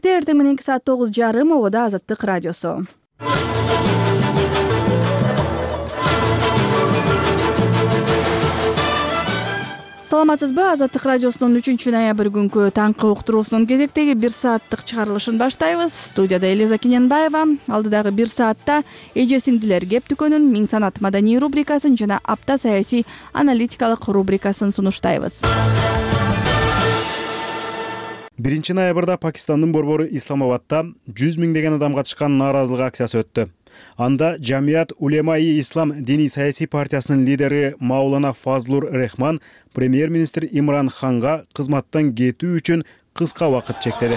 Эртең менен саат 9:30 обода Азаттык радиосу. Саламатсызбы? Азаттык радиосунун 3-ноябрь күнкү таңкы уктуруусунун кезектеги 1 сааттык чыгарылышын баштайбыз. Студияда Элиза Кененбаева. Алдыдагы 1 саатта эже-сиңдилер кеп түкөнүн миң санат маданий рубрикасын жана апта саясий аналитикалык рубрикасын сунуштайбыз. 1 ноябрда Пакистандын борбору Исламабадда 100 миңдеген адам катышкан нааразылык акциясы өттү. Анда Жамият Улема-и Ислам диний саясий партиясынын лидери Маулана Фазлур Рехман премьер-министр Имран Ханга кызматтан кетүү үчүн кыска убакыт чектеди.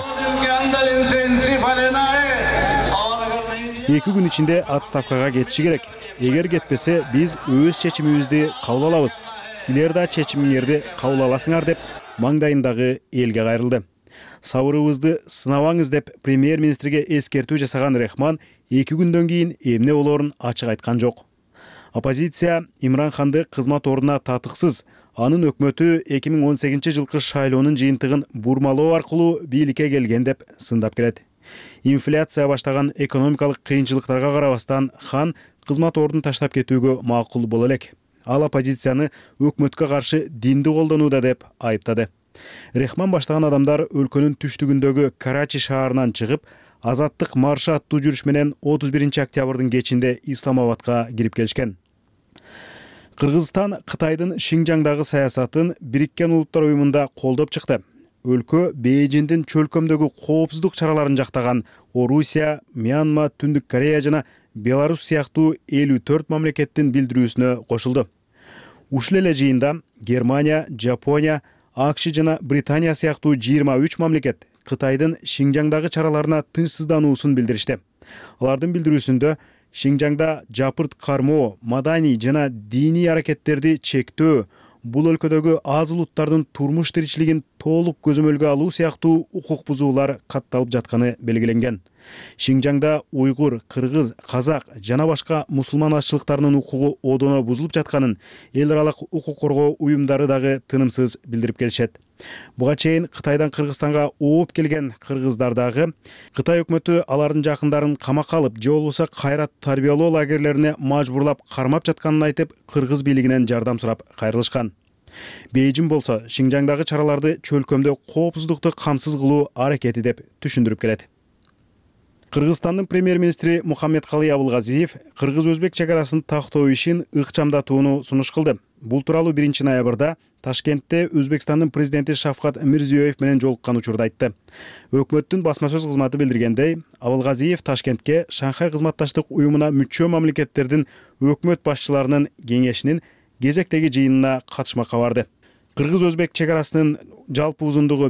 2 күн ичинде отставкага кетиши керек. Эгер кетпесе, биз өз чечимибизди кабыл алабыз. Силер да чечимиңерди кабыл аласыңар деп маңдайындагы элге кайрылды. Сабырыбызды сынабаңыз деп премьер-министрге эскертүү жасаган Рехман 2 күндөн кийин эмне болоорун ачык айткан жок. Оппозиция Имран Ханды кызмат ордуна татыксыз, анын өкмөтү 2018-жылкы шайлоонун жыйынтыгын бурмалоо аркылуу бийликке келген деп сындап келет. Инфляция баштаган экономикалык кыйынчылыктарга карабастан Хан кызмат ордун таштап кетүүгө макул боло элек. Ал оппозицияны өкмөткө каршы динди колдонууда деп айыптады. Рехман баштаган адамдар өлкөнүн түштүгүндөгү Карачи шаарынан чыгып, Азаттык маршы аттуу жүрүш менен 31 октябрдын кечинде Исламабадга кирип келишкен. Кыргызстан Кытайдын Шинжаңдагы саясатын Бириккен Улуттар уюмунда колдоп чыкты. Өлкө Бейжиңдин чөлкөмдөгү коопсуздук чараларын жактаган Орусия, Мьянма, Түндүк Корея жана Беларусь сыяктуу 54 мамлекеттин билдирүүсүнө кошулду. Ушул эле жыйында Германия, Жапония, АКШ жана Британия сыяктуу 23 мамлекет Кытайдын Шинжаңдагы чараларына тынчсыздануусун билдиришти. Алардын билдирүүсүндө Шинжаңда жапырт кармоо, маданий жана диний аракеттерди чектөө, бул өлкөдөгү аз улуттардын турмуш тиричилигин толук көзөмөлгө алуу сыяктуу укук бузуулар катталып жатканы белгиленген. Шинжаңда уйгур, кыргыз, казак жана башка мусулман азчылыктарынын укугу одоно бузулуп жатканын эл аралык укук коргоо уюмдары дагы тынымсыз билдирип келишет. Буга чейин Кытайдан Кыргызстанга ооп келген кыргыздар дагы Кытай өкмөтү алардын жакындарын камакка алып, же болбосо кайра тарбиялоо лагерлерине мажбурлап кармап жатканын айтып, кыргыз бийлигинен жардам сурап кайрылышкан. Бейжиң болсо Шинжаңдагы чараларды чөлкөмдө коопсуздукту камсыз кылуу аракети деп түшүндүрүп келет. Кыргызстандын премьер-министри Мухаммедкалый Абылгазиев кыргыз-өзбек чегарасын тактоо ишин ыкчамдатууну сунуш кылды. Бул тууралуу 1 ноябрда Ташкентте Өзбекстандын президенти Шавкат Мирзиёев менен жолуккан учурда айтты. Өкмөттүн басма сөз кызматы билдиргендей, Абылгазиев Ташкентке Шанхай кызматташтык уюмуна мүчө мамлекеттердин өкмөт башчыларынын кеңешинин кезектеги жыйынына катышмакка барды. Кыргыз-өзбек чегарасынын жалпы узундугу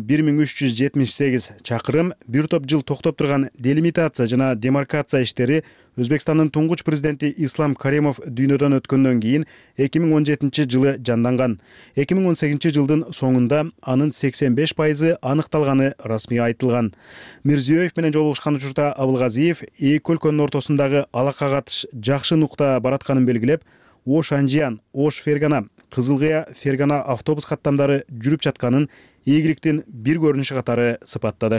1378 чакырым, бир топ жыл токтоп турган делимитация жана демаркация иштери Өзбекстандын туңгуч президенти Ислам Каримов дүйнөдөн өткөндөн кийин 2017-жылы жанданган. 2018-жылдын соңунда анын 85% аныкталганы расмий айтылган. Мирзиёев менен жолугушкан учурда Абылгазиев эки өлкөнүн ортосундагы алака катыш жакшы нукта баратканын белгилеп, Ош-Анжиян, Ош-Фергана, Кызылгыя, Фергана автобус каттамдары жүрүп жатканын ийгиликтин бир көрүнүшү катары сыпаттады.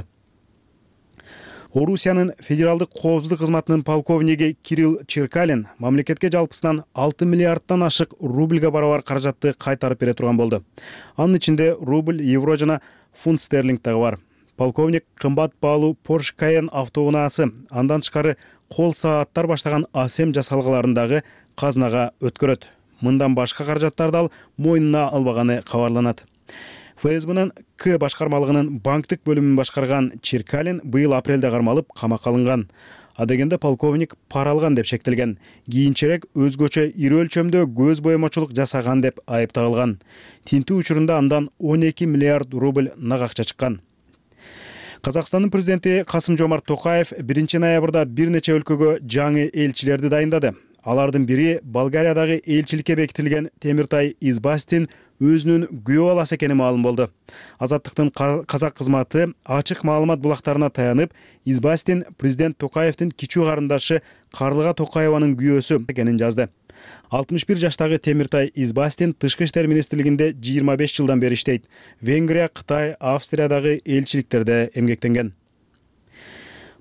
Орусиянын федералдык коопсуздук кызматынын полковниги Кирилл Черкалин мамлекетке жалпысынан 6 миллиардтан ашык рубльга барабар каражатты кайтарып бере турган болду. Анын ичинде рубль, евро жана фунт стерлинг дагы бар. Полковник кымбат баалуу Porsche Cayenne автоунаасы, андан тышкары кол сааттар баштаган асем жасалгаларындагы казнага өткөрөт. Мындан башка каражаттарды ал мойнуна албаганы кабарланат. ФСБнын К башкармалыгынын банктык бөлүмүн башкарган Черкалин быйыл апрелде кармалып камакка алынган. Адегенде полковник пара алган деп шектелген. Кийинчерээк өзгөчө ири өлчөмдө көз боемочулук жасаган деп айыпталган. Тинтүү учурунда андан 12 миллиард рубль нак акча чыккан. Казакстандын президенти Касым-Жомарт Токаев 1 ноябрда бир нече өлкөгө жаңы элчилерди дайындады. Алардын бири Болгариядагы элчиликке бекитилген Темиртай Избастин өзүнүн күйөө баласы экени маалым болду. Азаттыктын казак кызматы ачык маалымат булактарына таянып, Избастин президент Токаевдин кичүү карындашы Карлыга Токаеванын күйөөсү экенин жазды. 61 жаштагы Темиртай Избастин Тышкы иштер министрлигинде 25 жылдан бери иштейт. Венгрия, Кытай, Австриядагы элчиликтерде эмгектенген.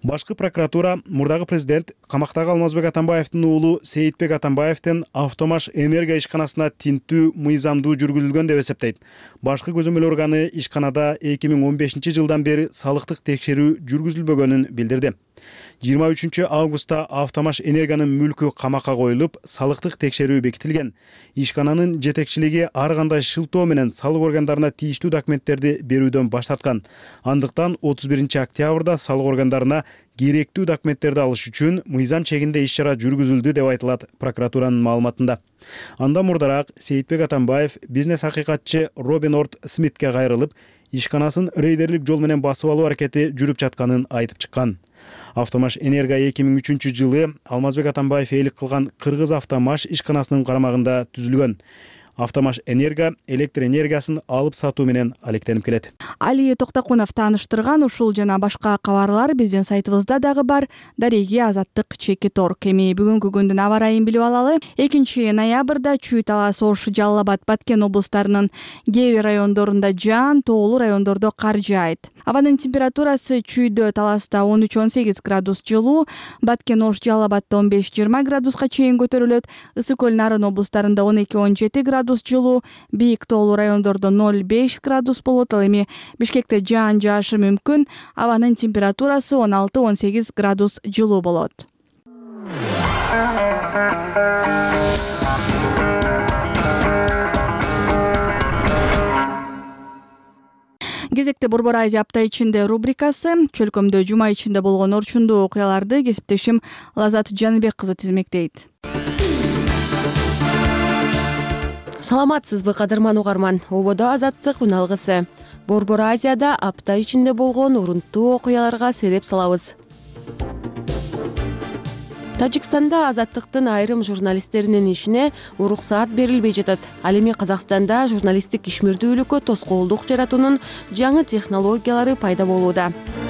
Башкы прокуратура мурдагы президент камактагы Алмазбек Атамбаевдин уулу Сейитбек Атамбаевдин Автомаш энергия ишканасына тинтүү мыйзамдуу жүргүзүлгөн деп эсептейт. Башкы көзөмөл органы ишканада 2015 жылдан бери салыктык текшерүү жүргүзүлбөгөнүн билдирди. 23 августта Автомаш энергиянын мүлкү камакка коюлуп, салыктык текшерүү бекитилген. Ишкананын жетекчилиги ар кандай шылтоо менен салык органдарына тийиштүү документтерди берүүдөн баш тарткан. Андыктан 31 октябрда салык органдарына керектүү документтерди алыш үчүн мыйзам чегинде иш-чара жүргүзүлдү деп айтылат прокуратуранын маалыматында. Андан мурдараак Сейитбек Атамбаев бизнес акыйкатчы Робин Орд Смитке кайрылып, ишканасын рейдерлик жол менен басып алуу аракети жүрүп жатканын айтып чыккан. Автомаш энергия 2003 жылы Алмазбек Атамбаев ээлик кылган Кыргыз Автомаш ишканасынын карамагында түзүлгөн. Автомаш энергия электр энергиясын алып сатуу менен алектенип келет. Али Токтокунов тааныштырган ушул жана башка кабарлар биздин сайтыбызда дагы бар. Дареги Азаттык чекит орг. Эми бүгүнкү күндүн аба ырайын билип алалы. 2 ноябрда Чүй, Талас, Ош, Жалал Абад, Баткен облустарынын кээ бир райондорунда жаан, тоолуу райондордо кар жаайт. Абанын температурасы Чүйдө, Таласта 13-18 градус жылуу, Баткен, Ош, Жалал Абадда 15-20 градуска чейин көтөрүлөт. Ысык көл, Нарын облустарында 12-17 градус жылуу, бийик тоолуу райондордо 0-5 градус болот. Ал эми Бишкекте жаан жаашы мүмкүн. Абанын температурасы 16-18 градус жылуу болот. Кезекте Борбор Азия апта ичинде рубрикасы. Чөлкөмдө жума ичинде болгон орчундуу окуяларды кесиптешим Лазат Жаныбек кызы тизмектейт. Саламатсызбы, кадырман угарман. Ободо Азаттык уналгысы. Борбор Азияда апта ичинде болгон урунттуу окуяларга сереп салабыз. Тажикстанда Азаттыктын айрым журналисттеринин ишине уруксаат берилбей жатат. Ал эми Казакстанда журналисттик ишмердүүлүккө тоскоолдук жаратуунун жаңы технологиялары пайда болууда.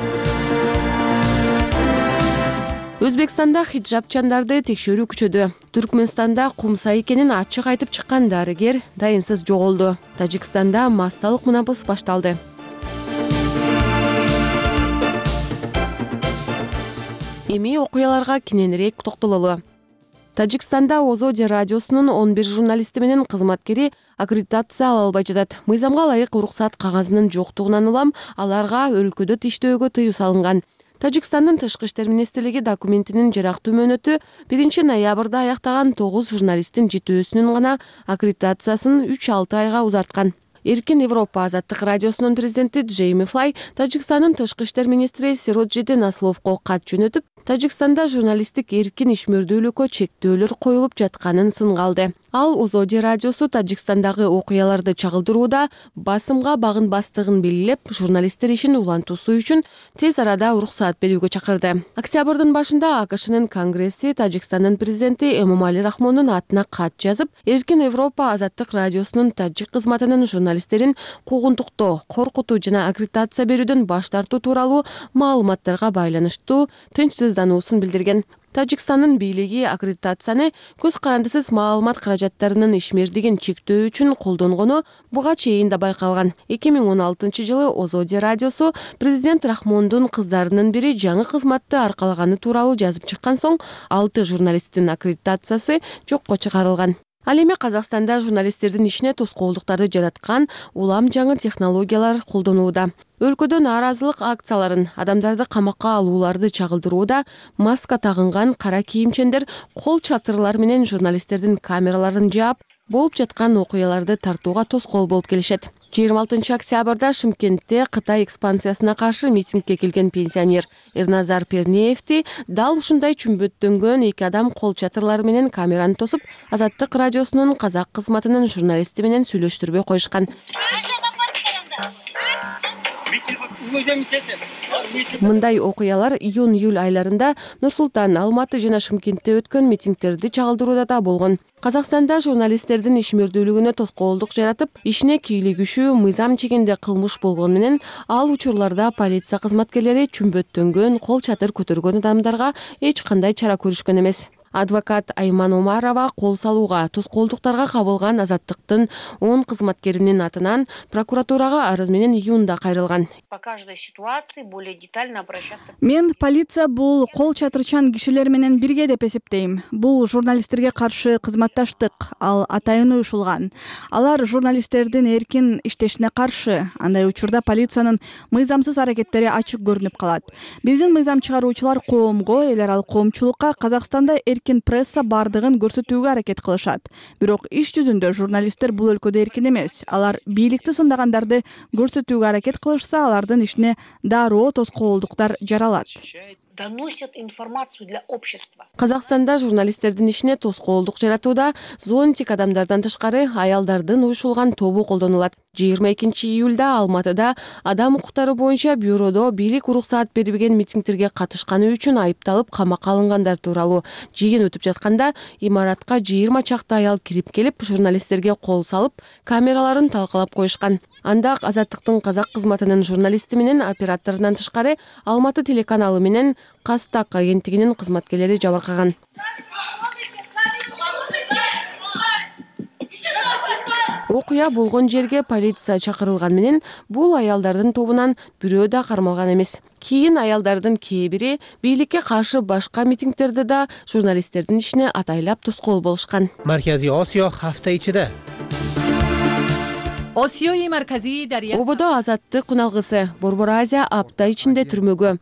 Өзбекстанда хиджабчандарды текшерүү күчөдү. Түркмөнстанда кумса экенин ачык айтып чыккан дарыгер дайынсыз жоголду. Тажикстанда массалык мунапыс башталды. Эми окуяларга кененирээк токтололу. Тажикстанда Озоди радиосунун 11 журналисти менен кызматкери аккредитация ала албай жатат. Мыйзамга ылайык уруксаат кагазынын жоктугунан улам аларга өлкөдө иштөөгө тыюу салынган. Тажикстандын тышкы иштер министрлиги документинин жарактуу мөөнөтү 1 ноябрда аяктаган 9 журналисттин жетөөсүнүн гана аккредитациясын 3-6 айга узарткан. Эркин Европа Азаттык радиосунун президенти Джейми Флай Тажикстандын тышкы иштер министри Сироджидин Асловго кат жөнөтүп, Тажикстанда журналисттик эркин ишмердүүлүккө чектөөлөр коюлуп жатканын сынга алды. Ал Озоди радиосу Тажикстандагы окуяларды чагылдырууда басымга багынбастыгын белгилеп, журналисттер ишин улантуусу үчүн тез арада уруксаат берүүгө чакырды. Октябрдын башында АКШнын Конгресси Тажикстандын президенти Эмомали Рахмондун атына кат жазып, Эркин Европа Азаттык радиосунун тажик кызматынын журналисттерин куугунтуктоо, коркутуу жана аккредитация берүүдөн баш тартуу тууралуу маалыматтарга байланыштуу тынчсыздануусун билдирген. Тажикстандын бийлиги аккредитацияны көз карандысыз маалымат каражаттарынын ишмердигин чектөө үчүн колдонгону буга чейин да байкалган. 2016 жылы Озоди радиосу президент Рахмондун кыздарынын бири жаңы кызматты аркалаганы тууралуу жазып чыккан соң 6 журналисттин аккредитациясы жокко чыгарылган. Ал эми Казакстанда журналисттердин ишине тоскоолдуктарды жараткан улам жаңы технологиялар колдонууда. Өлкөдө нааразылык акцияларын, адамдарды камакка алууларды чагылдырууда маска тагынган кара кийимчендер кол чатырлар менен журналисттердин камераларын жаап, болуп жаткан окуяларды тартууга тоскоол болуп келишет. 26 октябрда Шымкентте Кытай экспансиясына каршы митингге келген пенсионер Эрназар Пернеевти дал ушундай чүмбөттөнгөн 2 адам кол чатырлары менен камераны тосуп, Азаттык радиосунун казак кызматынын журналисти менен сүйлөштүрбөй коюшкан. Мындай окуялар июнь-июль айларында Нур-Султан, Алматы жана Шымкентте өткөн митингтерди чагылдырууда да болгон. Казакстанда журналисттердин ишмердүүлүгүнө тоскоолдук жаратып, ишине кийлигишүү мыйзам чегинде кылмыш болгон менен ал учурларда полиция кызматкерлери чүмбөттөнгөн, кол чатыр көтөргөн адамдарга эч кандай чара көрүшкөн эмес. Адвокат Айман Омарова кол салууга тоскоолдуктарга кабылган Азаттыктын 10 кызматкеринин атынан прокуратурага арыз менен июнда кайрылган. По каждой ситуации более детально обращаться. Мен полиция бул кол чатырчан кишилер менен бирге деп эсептейм. Бул журналисттерге каршы кызматташтык, ал атайын уюшулган. Алар журналисттердин эркин иштешине каршы. Андай учурда полициянын мыйзамсыз аракеттери ачык көрүнүп калат. Биздин мыйзам чыгаруучулар коомго, эл аралык коомчулукка Казакстанда эркин пресса бардыгын көрсөтүүгө аракет кылышат. Бирок иш жүзүндө журналисттер бул өлкөдө эркин эмес. Алар бийликти сындагандарды көрсөтүүгө аракет кылышса, алардын ишине дароо тоскоолдуктар жаралат. Доносят информацию для общества. Казакстанда журналисттердин ишине тоскоолдук жаратууда зонтик адамдардан тышкары аялдардын уюшулган тобу колдонулат. 22 июлда Алматыда адам укуктары боюнча бюродо бийлик уруксаат бербеген митингтерге катышканы үчүн айыпталып камакка алынгандар тууралуу жыйын өтүп жатканда имаратка 20 чакты аял кирип келип журналисттерге кол салып, камераларын талкалап коюшкан. Анда Азаттыктын казак кызматынын журналисти менен операторунан тышкары Алматы телеканалы менен Кастак агенттигинин кызматкерлери жабыркаган. Окуя болгон жерге полиция чакырылган менен бул аялдардын тобунан бирөө да кармалган эмес. Кийин аялдардын кээ бири бийликке каршы башка митингтерде да журналисттердин ишине атайлап тоскоол болушкан. Markaziy Osiyo hafta ichida Osiyoyi markaziy daryo. Ободо Азаттык куналгысы Борбор Азия апта ичинде түрмөгө.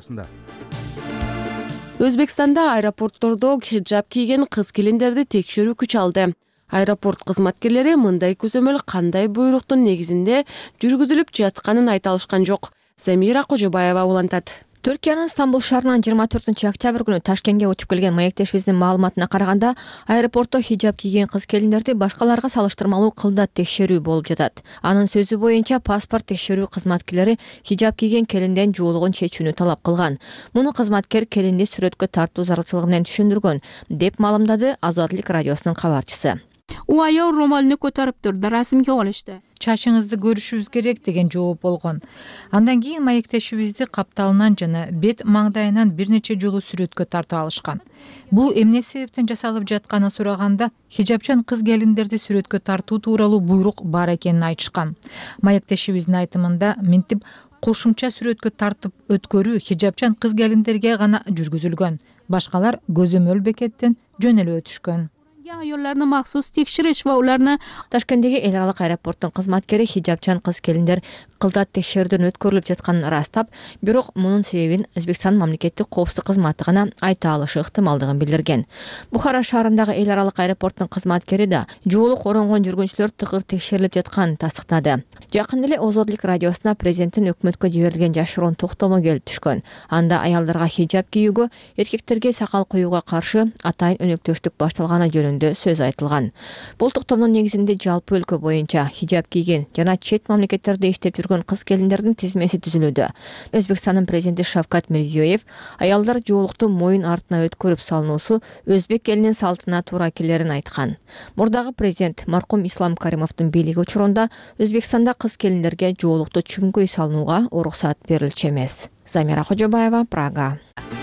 Өзбекстанда аэропорттордо хиджаб кийген кыз келиндерди текшерүү күч алды. Аэропорт кызматкерлери мындай көзөмөл кандай буйруктун негизинде жүргүзүлүп жатканын айта алышкан жок. Замира Кожобаева улантат. Түркиянын Стамбул шаарынан 24 октябрь күнү Ташкентке учуп келген маектешибиздин маалыматына караганда, аэропортто хиджаб кийген кыз келиндерди башкаларга салыштырмалуу кылдат текшерүү болуп жатат. Анын сөзү боюнча паспорт текшерүү кызматкерлери хиджаб кийген келинден жоолугун чечүүнү талап кылган. Муну кызматкер келинди сүрөткө тартуу зарылчылыгы менен түшүндүргөн, деп маалымдады Азаттык радиосунун кабарчысы. У аял ромалны көтөрүп турду, расмге алышты. Чачыңызды көрүшүбүз керек деген жооп болгон. Андан кийин маектешибизди капталынан жана бет маңдайынан бир нече жолу сүрөткө тартып алышкан. Бул эмне себептен жасалып жатканын сураганда, хиджабчан кыз келиндерди сүрөткө тартуу тууралуу буйрук бар экенин айтышкан. Маектешибиздин айтымында минтип кошумча сүрөткө тартып өткөрүү хиджабчан кыз келиндерге гана жүргүзүлгөн. Башкалар көзөмөл бекеттен жөнөлүп өтүшкөн. Ayollarni maxsus tekshirish va ularni Ташкенттеги эл аралык аэропорттун кызматкери хиджабчан кыз келиндер кылдат текшерүүдөн өткөрүлүп жатканын ырастап, бирок мунун себебин Өзбекстан мамлекеттик коопсуздук кызматы гана айта алышы ыктымалдыгын билдирген. Бухара шаарындагы эл аралык аэропорттун кызматкери да жоолук оронгон жүргүнчүлөр тыгыр текшерилип жатканын тастыктады. Жакында эле Озодлук радиосуна президенттин өкмөткө жиберилген жашыруун токтому келип түшкөн. Анда аялдарга хиджаб кийүүгө, эркектерге сакал коюуга каршы атайын өнөктөштүк башталганы жөнүндө сөз айтылган. Бул токтомдун негизинде жалпы өлкө боюнча хиджаб кийген жана чет мамлекеттерде иштеп жүргөн кыз келиндердин тизмеси түзүлүүдө. Өзбекстандын президенти Шавкат Мирзиёев аялдар жоолукту моюн артына өткөрүп салуусу өзбек элинин салтына туура келерин айткан. Мурдагы президент маркум Ислам Каримовдун бийлиги учурунда Өзбекстанда кыз келиндерге жоолукту чүңкөй салынууга уруксат берилчү эмес. Замира Кожобаева, Прага.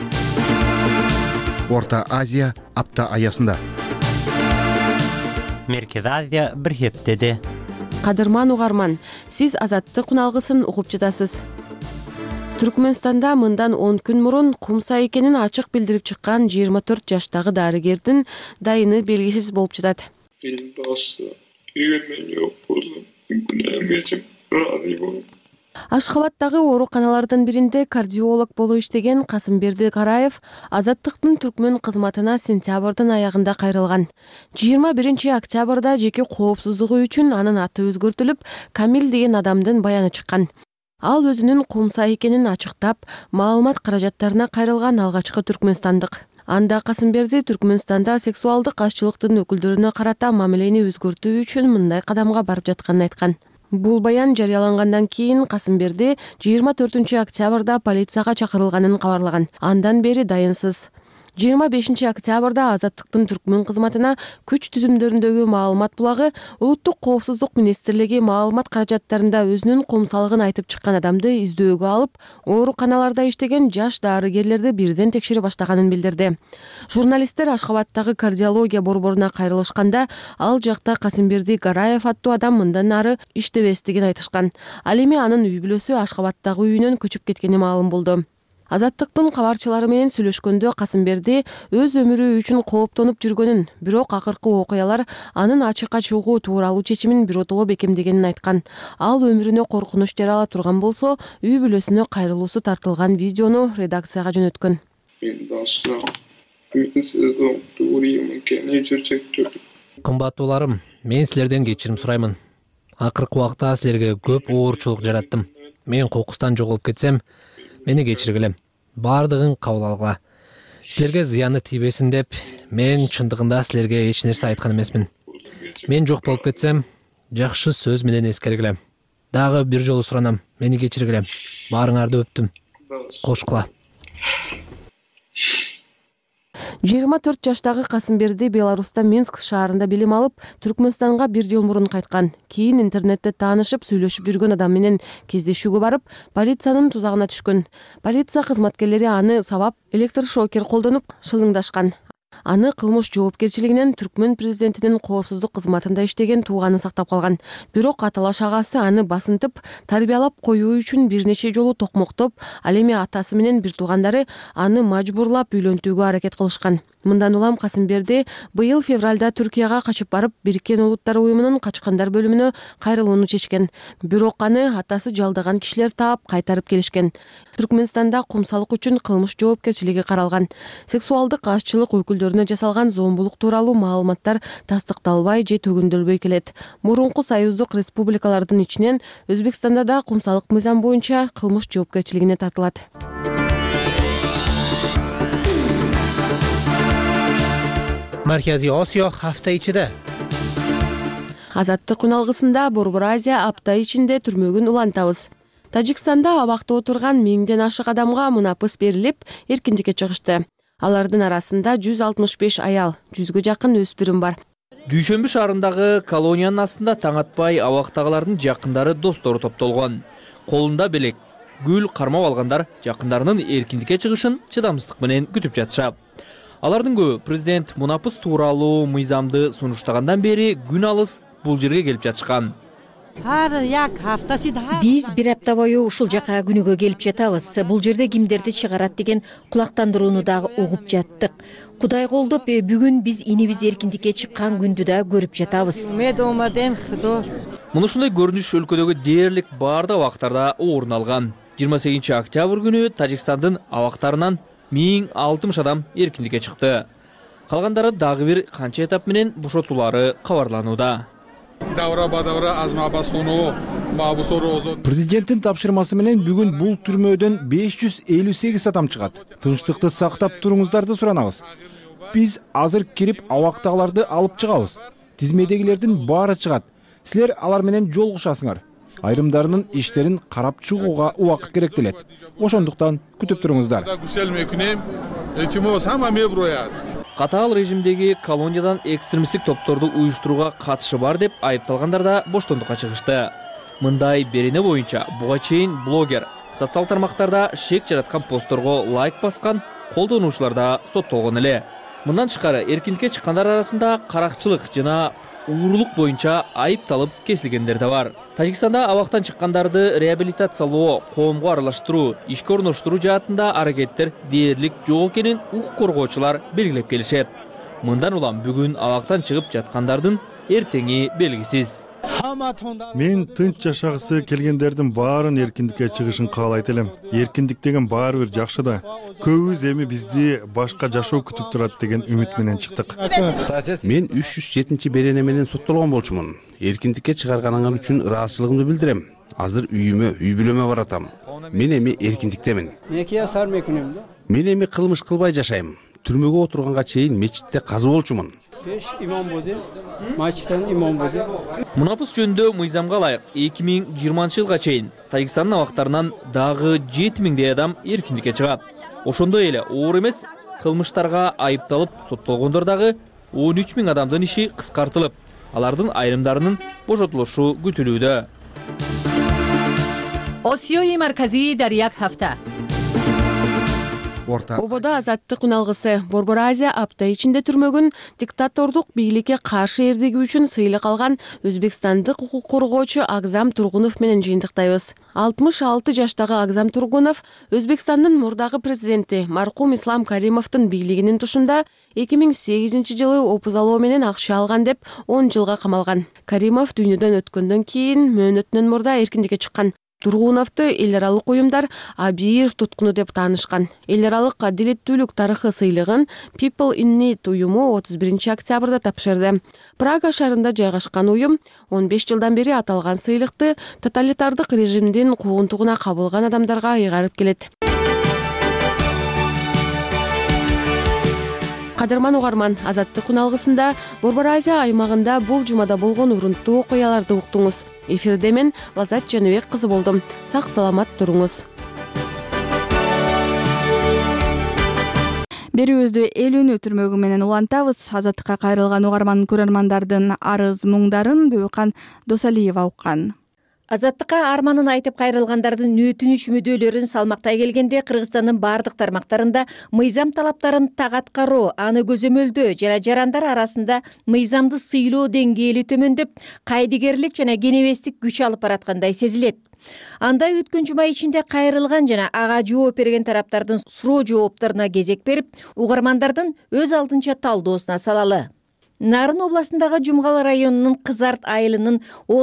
Орта Азия апта аясында. Merkez Азия bir heftede. Кадырман угарман, сиз Азаттык куналгысын угуп жатасыз. Түркмөнстанда мындан 10 күн мурун кумса экенин ачык билдирип чыккан 24 жаштагы дарыгердин дайыны белгисиз болуп жатат. Ашхабадтагы ооруканалардын биринде кардиолог болуп иштеген Касымберди Караев Азаттыктын түркмөн кызматына сентябрдын аягында кайрылган. 21 октябрда жеке коопсуздугу үчүн анын аты өзгөртүлүп, Камил деген адамдын баяны чыккан. Ал өзүнүн кумса экенин ачыктап, маалымат каражаттарына кайрылган алгачкы түркмөнстандык. Анда Касымберди Түркмөнстанда сексуалдык азчылыктын өкүлдөрүнө карата мамилени өзгөртүү үчүн мындай кадамга барып жатканын айткан. Бул баян жарыялангандан кийин Касымберди 24 октябрда полицияга чакырылганын кабарлаган. Андан бери дайынсыз. 25 октябрда Азаттыктын түркмөн кызматына күч түзүмдөрүндөгү маалымат булагы улуттук коопсуздук министрлиги маалымат каражаттарында өзүнүн комсалыгын айтып чыккан адамды издөөгө алып, ооруканаларда иштеген жаш дарыгерлерди бирден текшере баштаганын билдирди. Журналисттер Ашкабадтагы кардиология борборуна кайрылышканда, ал жакта Касымберди Гараев аттуу адам мындан ары иштебестигин айтышкан. Ал эми анын үй бүлөсү Ашкабадтагы үйүнөн көчүп кеткени маалым болду. Азаттыктын кабарчылары менен сүйлөшкөндө Касымберди өз өмүрү үчүн кооптонуп жүргөнүн, бирок акыркы окуялар анын ачыкка чыгуу тууралуу чечимин биротоло бекемдегенин айткан. Ал өмүрүнө коркунуч жарала турган болсо, үй бүлөсүнө кайрылуусу тартылган видеону редакцияга жөнөткөн. Кымбаттууларым, мен силерден кечирим сураймын. Акыркы убакта силерге көп оорчулук жараттым. Мен кокустан жоголуп кетсем, мени кечиргиле. Бардыгын кабыл алгыла. Силерге зыяны тийбесин деп, мен чындыгында силерге эч нерсе айткан эмесмин. Мен жок болуп кетсем, жакшы сөз менен эскергиле. Дагы бир жолу суранам, мени кечиргиле. Баарыңарды өптүм. Кошкула. 24 жаштагы Касымберди Беларуста Минск шаарында билим алып, Түркмөнстанга 1 жыл мурун кайткан. Кийин интернетте таанышып, сүйлөшүп жүргөн адам менен кездешүүгө барып, полициянын тузагына түшкөн. Полиция кызматкерлери аны сабап, электрошокер колдонуп, шылыңдашкан. Аны кылмыш жоопкерчилигинен Түркмөн президентинин коопсуздук кызматында иштеген тууганы сактап калган. Бирок аталаш агасы аны басынтып, тарбиялап коюу үчүн бир нече жолу токмоктоп, ал эми атасы менен бир туугандары аны мажбурлап үйлөнтүүгө аракет кылышкан. Мындан улам Касымберди быйыл февралда Түркияга качып барып, Бириккен Улуттар уюмунун качкандар бөлүмүнө кайрылууну чечкен. Бирок аны атасы жалдаган кишилер таап кайтарып келишкен. Түркмөнстанда кумсалык үчүн кылмыш жоопкерчилиги каралган. Сексуалдык азчылык өкүлдөрүнө жасалган зомбулук тууралуу маалыматтар тастыкталбай же төгүндөлбөй келет. Мурунку союздук республикалардын ичинен Өзбекстанда да кумсалык мыйзам боюнча кылмыш жоопкерчилигине тартылат. Markaziy Osiyo hafta ichida. Азаттык үналгысында Борбор Азия апта ичинде түрмөгүн улантабыз. Тажикстанда абакта отурган 1000ден ашык адамга мунапыс берилип, эркиндикке чыгышты. Алардын арасында 165 аял, 100гө жакын өспүрүм бар. Дүйшөмбү шаарындагы колониянын астында таң атпай абактагылардын жакындары достору топтолгон. Колунда белек, гүл кармап алгандар жакындарынын эркиндикке чыгышын чыдамсыздык менен күтүп жатышат. Алардын көбү президент мунапыс тууралуу мыйзамды сунуштагандан бери күн алыс бул жерге келип жатышкан. Биз бир апта бою ушул жака күнүгө келип жатабыз. Бул жерде кимдерди чыгарат деген кулактандырууну дагы угуп жаттык. Кудай колдоп, бүгүн биз инибиз эркиндикке чыккан күндү да көрүп жатабыз. Муну ушундай көрүнүш өлкөдөгү дээрлик баардык абактарда орун алган. 28 октябрь күнү Тажикстандын абактарынан 1060 адам эркиндикке чыкты. Калгандары дагы бир канча этап менен бошотуулары кабарланууда. Президенттин тапшырмасы менен бүгүн бул түрмөдөн 558 адам чыгат. Тынчтыкты сактап туруңуздарды суранабыз. Биз азыр кирип абактагыларды алып чыгабыз. Тизмедегилердин баары чыгат. Силер алар менен жолугушасыңар. Айрымдарынын иштерин карап чыгууга убакыт керектелет. Ошондуктан күтүп туруңуздар. Катаал режимдеги колониядан экстремисттик топторду уюштурууга катышы бар деп айыпталгандар да боштондукка чыгышты. Мындай берене боюнча буга чейин блогер социал тармактарда шек жараткан постторго лайк баскан колдонуучулар да соттолгон эле. Мындан тышкары эркиндикке чыккандар арасында каракчылык жана уурулук боюнча айыпталып кесилгендер да бар. Тажикстанда абактан чыккандарды реабилитациялоо, коомго аралаштыруу, ишке орноштуруу жаатында аракеттер дээрлик жок экенин укук коргоочулар белгилеп келишет. Мындан улам бүгүн абактан чыгып жаткандардын эртеңи белгисиз. Мен тынч жашагысы келгендердин баарын эркиндикке чыгышын каалайт элем. Эркиндик деген баары бир жакшы да. Көбүбүз эми бизди башка жашоо күтүп турат деген үмүт менен чыктык. Мен 307 берене менен соттолгон болчумун. Эркиндикке чыгарганыңар үчүн ыраазычылыгымды билдирем. Азыр үйүмө, үй бүлөмө баратам. Мен эми эркиндиктемин. Мен эми кылмыш кылбай жашайм. Түрмөгө отурганга чейин мечитте казы болчумун. 5 имам болду. Мачтан имам болду. Мунапыс жөнүндө мыйзамга ылайык 2020-жылга чейин Тажикстандын абактарынан дагы 7000 адам эркиндикке чыгат. Ошондой эле оор эмес кылмыштарга айыпталып соттолгондор дагы 13 000 адамдын иши кыскартылып, алардын айрымдарынын бошотулушу күтүлүүдө. осиёи марказӣ дар як ҳафта. Ободо азаттык үналгысы Борбор Азия апта ичинде түрмөгүн диктатордук бийликке каршы эрдиги үчүн сыйлык алган өзбекстандык укук коргоочу Агзам Тургунов менен жыйынтыктайбыз. 66 жаштагы Агзам Тургунов Өзбекстандын мурдагы президенти маркум Ислам Каримовдун бийлигинин тушунда 2008 жылы опузалоо менен акча алган деп 10 жылга камалган. Каримов дүйнөдөн өткөндөн кийин мөөнөтүнөн мурда эркиндикке чыккан. Тургуновду эл аралык уюмдар Абир туткуну деп таанышкан. Эл аралык адилеттүүлүк тарыхы сыйлыгын People in Need уюму 31 октябрда тапшырды. Прага шаарында жайгашкан уюм 15 жылдан бери аталган сыйлыкты тоталитардык режимдин куугунтугуна кабылган адамдарга ыйгарып келет. Кадырман угарман, азаттык үналгысында Борбор Азия аймагында бул жумада болгон урунттуу окуяларды уктуңуз. Эфирде мен Лазат Жаныбек кызы болдум. Сак саламат туруңуз. Берүүбүздү эл үнү түрмөгү менен улантабыз. Азаттыкка кайрылган угарман көрөрмандардын арыз муңдарын Бөбөкан Досалиева уккан. Азаттыкка арманын айтып кайрылгандардын өтүнүч мүдөлөрүн салмактай келгенде Кыргызстандын бардык тармактарында мыйзам талаптарын так аткаруу, аны көзөмөлдөө жана жарандар арасында мыйзамды сыйлоо деңгээли төмөндөп, кайдыгерлик жана кенебестик күч алып бараткандай сезилет. Анда өткөн жума ичинде кайрылган жана ага жооп берген тараптардын суроо жоопторуна кезек берип, угармандардын өз алдынча талдоосуна салалы. Нарын областындагы Жумгал районунун Кызарт айылынын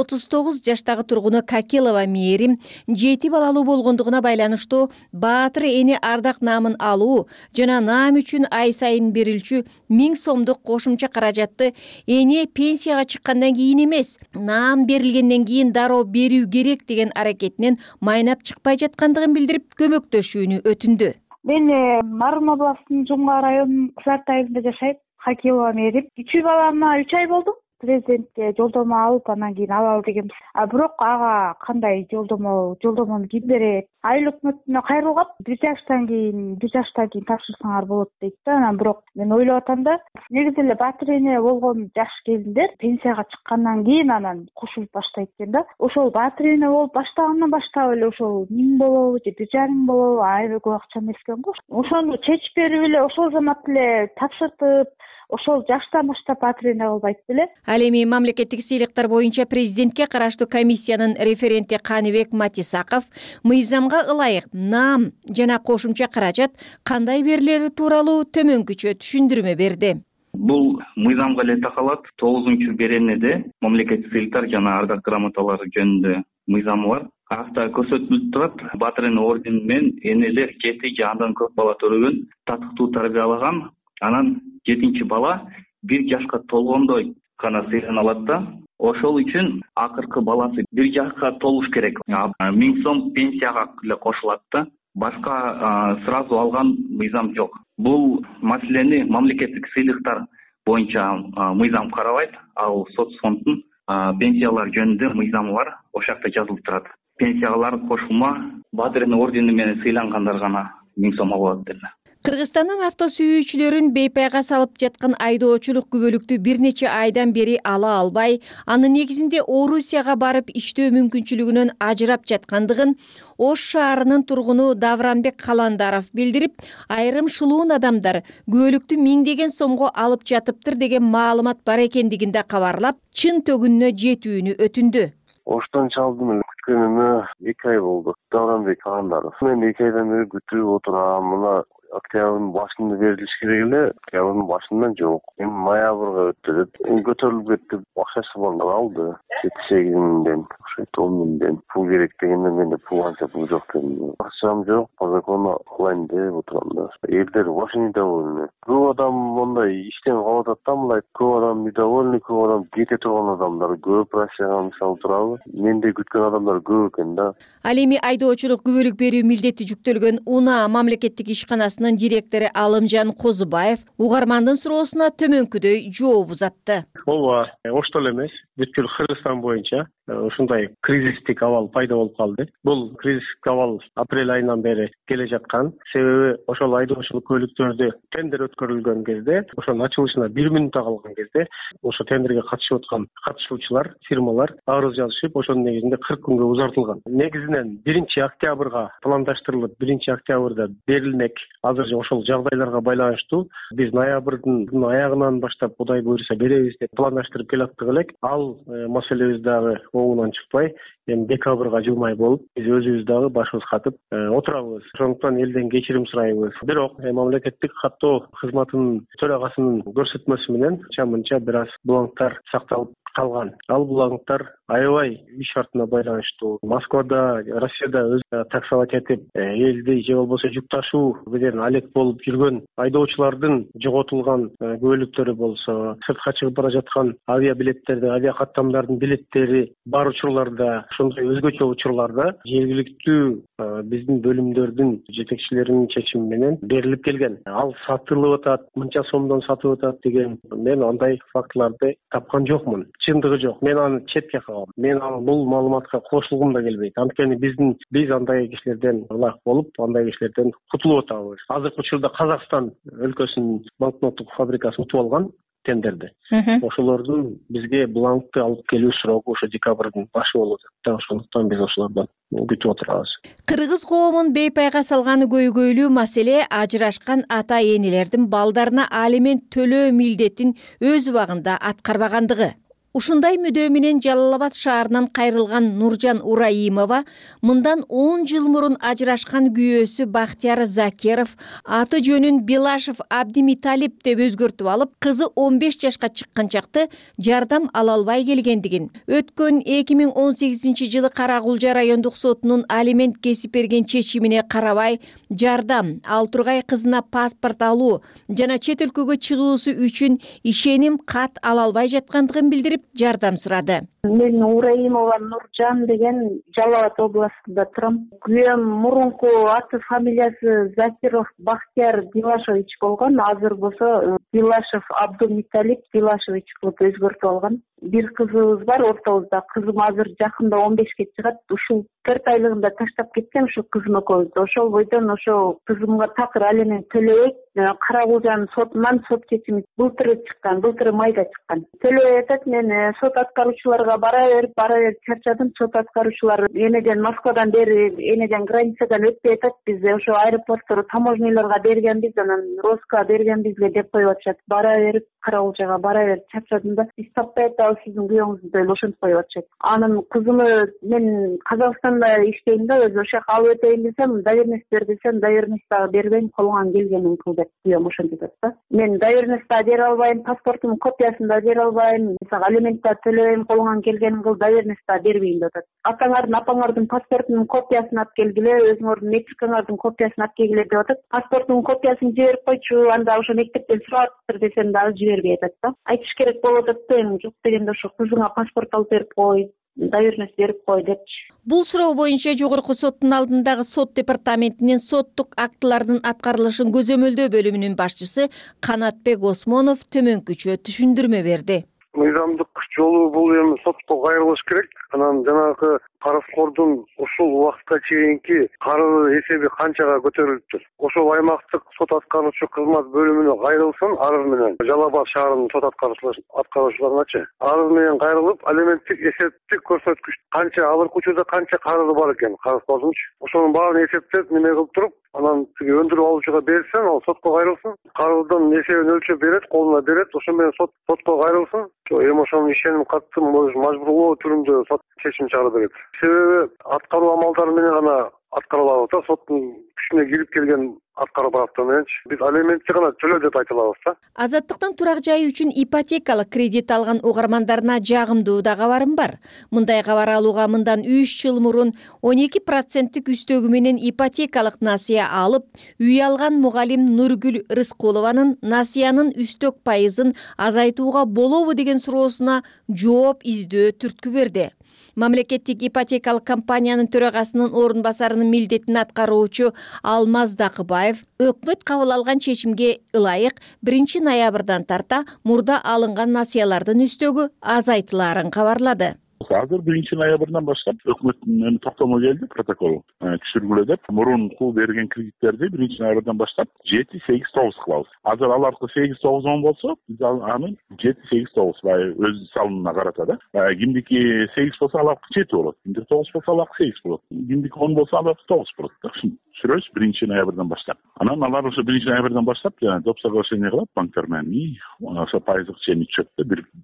39 жаштагы тургуну Какелова Мээрим 7 балалуу болгондугуна байланыштуу Баатыр эне ардак наамын алуу жана наам үчүн ай сайын берилчү 1000 сомдук кошумча каражатты эне пенсияга чыккандан кийин эмес, наам берилгенден кийин дароо берүү керек деген аракетинен майнап чыкпай жаткандыгын билдирип, көмөктөшүүнү өтүндү. Мен Нарын областынын Жумгал районунун Кызарт айылында жашайм. Хакилова Мерип. 3 балама 3 ай болду. Президентке жолдомо алып, анан кийин алалы дегенбиз. Бирок ага кандай жолдомону ким берет? Айыл өкмөтүнө кайрылгам. 1 жаштан кийин тапшырсаңар болот дейт да. Анан бирок мен ойлоп атам да, негизи эле Баатыр эне болгон жаш келиндер пенсияга чыккандан кийин анан кошулуп баштайт экен да. Ошол Баатыр эне болуп баштагандан баштап эле ошол 1000 болобу же 1,5 болобу аябай көп акча эмес экен го. Ошону чечип берип эле ошол замат эле тапшыртып, ошол жаштан баштап Баатыр эне кылбайт беле. Ал эми мамлекеттик сыйлыктар боюнча президентке караштуу комиссиянын референти Каныбек Матисаков мыйзамга ылайык наам жана кошумча каражат кандай берилери тууралуу төмөнкүчө түшүндүрмө берди. Бул мыйзамга эле такалат. 9 беренеде мамлекеттик сыйлыктар жана ардак грамоталары жөнүндө мыйзам бар. Акта көрсөтүлүп турат. Баатыр эне ордени менен энелер 7 же андан көп бала төрөгөн, татыктуу тарбиялаган, анан 7 бала 1 жашка толгондой гана сыйлана алат да. Ошол үчүн акыркы баласы 1 жашка толуш керек. 1000 сом пенсияга эле кошулат да. Башка сразу алган мыйзам жок. Бул маселени мамлекеттик сыйлыктар боюнча мыйзам карабайт. Ал соцфонддун пенсиялар жөнүндө мыйзамы бар. Ошол жакта жазылып турат. Пенсиялар кошулма Баатыр эне ордени менен сыйлангандар гана 1000 сом алат деп. Кыргызстандын авто сүйүүчүлөрүн бейпайга салып жаткан айдоочулук күбөлүктү бир нече айдан бери ала албай, анын негизинде Орусияга барып иштөө мүмкүнчүлүгүнөн ажырап жаткандыгын Ош шаарынын тургуну Давранбек Каландаров билдирип, айрым шылуун адамдар күбөлүктү миңдеген сомго алып жатыптыр деген маалымат бар экендигин да кабарлап, чын төгүнүнө жетүүнү өтүндү. Оштон чалдым эле, күткөнүмө 2 ай болду. Давранбек Каландаров. Мен 2 айдан бери күтүп отурам. Мына октябрдын башында берилиш керек эле, октябрдын башында жок. Эми ноябрга өттү деп, көтөрүлүп кетти. Акчасы балдар алды. 7-8 миңден, 10 миңден пул керек дегенде менде пул анча пул жок дедим. Акчам жок, по закону алайын деп отурам да. Элдер вообще недовольны. Көп адам мондай иштен калып атат да, мындай көп адам недовольны, көп адам кете турган адамдар көп. Россияга мисалы турабы, менде күткөн адамдар көп экен да. Ал эми айдоочулук күбөлүк берүү милдети жүктөлгөн УНА мамлекеттик ишканасынын директору Алымжан Козубаев угармандын суроосуна төмөнкүдөй жооп узатты. Ооба, Ошто эле эмес. бүткүл Кыргызстан боюнча ушундай кризистик абал пайда болуп калды. Бул кризистик абал апрель айынан бери келе жаткан. Себеби ошол айдоочулук көлүктөрдү тендер өткөрүлгөн кезде, ошонун ачылышына 1 минутта калган кезде, ошо тендерге катышып аткан катышуучулар, фирмалар арыз жазышып, ошонун негизинде 40 күнгө узартылган. Негизинен 1 октябрга пландаштырылып, 1 октябрда берилмек. Азыр ошол жагдайларга байланыштуу биз ноябрдын аягынан баштап Кудай буйруса беребиз деп пландаштырып келаттык элек. Ал маселебиз дагы оңунан чыкпай, эми декабрга жылмай болуп, биз өзүбүз дагы башыбыз катып отурабыз. Ошондуктан элден кечирим сурайбыз. Бирок мамлекеттик каттоо кызматынын төрагасынын көрсөтмөсү менен чамынча бир аз булаңттар сакталып калган. Ал булаңттар аябай үй шартына байланыштуу. Москвада, Россияда өз таксовать этип, элди же болбосо жүк ташуу менен алек болуп жүргөн айдоочулардын жоготулган көлүктөрү болсо, сыртка чыгып бара жаткан авиабилеттерди, авиакаттамдардын билеттери бар учурларда, ошондой өзгөчө учурларда жергиликтүү биздин бөлүмдөрдүн жетекчилеринин чечими менен берилип келген. Ал сатылып атат, мынча сомдон сатып атат деген мен андай фактыларды тапкан жокмун. Чындыгы жок. Мен аны четке кагам. Мен бул маалыматка кошулгум да келбейт. Анткени биз андай кишилерден ылак болуп, андай кишилерден кутулуп атабыз. Азыркы учурда Казакстан өлкөсүнүн банкноттук фабрикасы утуп алган тендерди. Ошолордун бизге булаңтты алып келүү срогу ошо декабрдын башы болот. Ошондуктан биз ошолордон күтүп отурабыз. Кыргыз коомун бейпайга салганы көйгөйлүү маселе ажырашкан ата энелердин балдарына алимент төлөө милдетин өз убагында аткарбагандыгы. Ушундай мүдөө менен Жалал Абад шаарынан кайрылган Нуржан Ураимова мындан 10 жыл мурун ажырашкан күйөөсү Бахтияр Закеров аты жөнүн Белашев Абдимиталип деп өзгөртүп алып, кызы 15 жашка чыккан чакты жардам ала албай келгендигин, өткөн 2018 жылы Кара-Кулжа райондук сотунун алимент кесип берген чечимине карабай жардам, ал тургай кызына паспорт алуу жана чет өлкөгө чыгуусу үчүн ишеним кат ала албай жаткандыгын билдирип жардам сурады. Мен Ураимова Нуржан деген Жалал Абад областында турам. Күйөөм мурунку аты фамилиясы Закиров Бахтияр Дилашевич болгон, азыр болсо Дилашев Абдумиталип Дилашевич кылып өзгөртүп алган. Бир кызыбыз бар ортобузда. Кызым азыр жакында 15ке чыгат. Ушул 4 айлыгында таштап кеткен ушу кызым экөөбүздү. Ошол бойдон ошо кызымга такыр алимент төлөбөйт. Кара-Кулжанын сотунан сот чечими былтыр чыккан, былтыр майда чыккан. Төлөбөй атат. Мен сот аткаруучуларга бара берип чарчадым. Сот аткаруучулар энеден Москвадан бери энеден границадан өтпөй атат. Биз ошо аэропорттор таможняларга бергенбиз, анан Роска бергенбизге деп коюп атышат. Бара берип Кара-Кулжага бара берип чарчадым да, биз таппай атабыз сиздин күйөөңүздү деп ошентип коюп атышат. Анын кызымы мен Казакстанда иштейм да, өзү ошол жака алып өтөйүн десем, доверенность бер десем, доверенность дагы бербейм, колуңан келгенин кыл деп күйөөм ошентип атат да. Мен доверенность да бере албайм, паспортумдун копиясын да бере албайм, алимент да төлөбөйм, колуңан келгенин кыл, доверенность да бербейм деп атат. Атаңардын, апаңардын паспортунун копиясын алып келгиле, өзүңөрдүн метрикаңардын копиясын алып келгиле деп атат. Паспортунун копиясын жиберип койчу, анда ошо мектептен сурап десем дагы жибербей атат да. Айтыш керек болуп атат да, эми жок дегенде ошо кызыңа паспорт алып берип кой, доверенность берип кой депчи. Бул суроо боюнча жогорку соттун алдындагы сот департаментинин соттук актылардын аткарылышын көзөмөлдөө бөлүмүнүн башчысы Канатбек Осмонов төмөнкүчө түшүндүрмө берди. Мыйзамдык жолу бул эми сотко кайрылыш керек. Анан жанагы карызкордун ушул убакытка чейинки карызы эсеби канчага көтөрүлүптүр. Ошол аймактык сот аткаруучу кызмат бөлүмүнө кайрылсын арыз менен. Жалал Абад шаарынын сот аткаруучуларыначы арыз менен кайрылып, алименттик эсептик көрсөткүч канча алыркы учурда канча карызы бар экен карызкордунчу. Ошонун баарын эсептеп неме кылып туруп, анан тиги өндүрүп алуучуга берсен, ал сотко кайрылсын. Карыздын эсебин өлчөп берет, колуна берет, ошо менен сотко кайрылсын. Эми ошонун ишеним катты мажбурлоо түрүндө сот чечим чыгарып берет. Себеби аткаруу амалдары менен гана аткарыла алат да, соттун күчүнө кирип келген аткаруу барактар мененчи. Биз алиментти гана төлө деп айта алабыз да. Азаттыктын турак жайы үчүн ипотекалык кредит алган угармандарына жагымдуу да кабарым бар. Мындай кабар алууга мындан 3 жыл мурун 12% үстөгү менен ипотекалык насыя алып, үй алган мугалим Нургүл Рыскулованын насыянын үстөк пайызын азайтууга болобу деген суроосуна жооп издөө түрткү берди. Мамлекеттик ипотекалык компаниянын төрагасынын орун басарынын милдетин аткаруучу Алмаз Дакыбаев өкмөт кабыл алган чечимге ылайык 1 ноябрдан тарта мурда алынган насыялардын үстөгү азайтылаарын кабарлады. Азыр 1 ноябрдан баштап өкмөттүн токтомо келди, протокол түшүргүлө деп мурун кул берген кредиттерди 1 ноябрдан баштап 7-8-9 кылабыз. Азыр аларкы 8-9-10 болсо, биз аны 7-8-9 өз салымына карата да. Кимдики 8 болсо аларкы 7 болот, кимдики 9 болсо аларкы 8 болот, кимдики 10 болсо аларкы 9 болот. Сүрөбүз 1 ноябрдан баштап. Анан алар ошо 1 ноябрдан баштап доп соглашение кылат банктар менен. Ошо пайыздык чек чөптө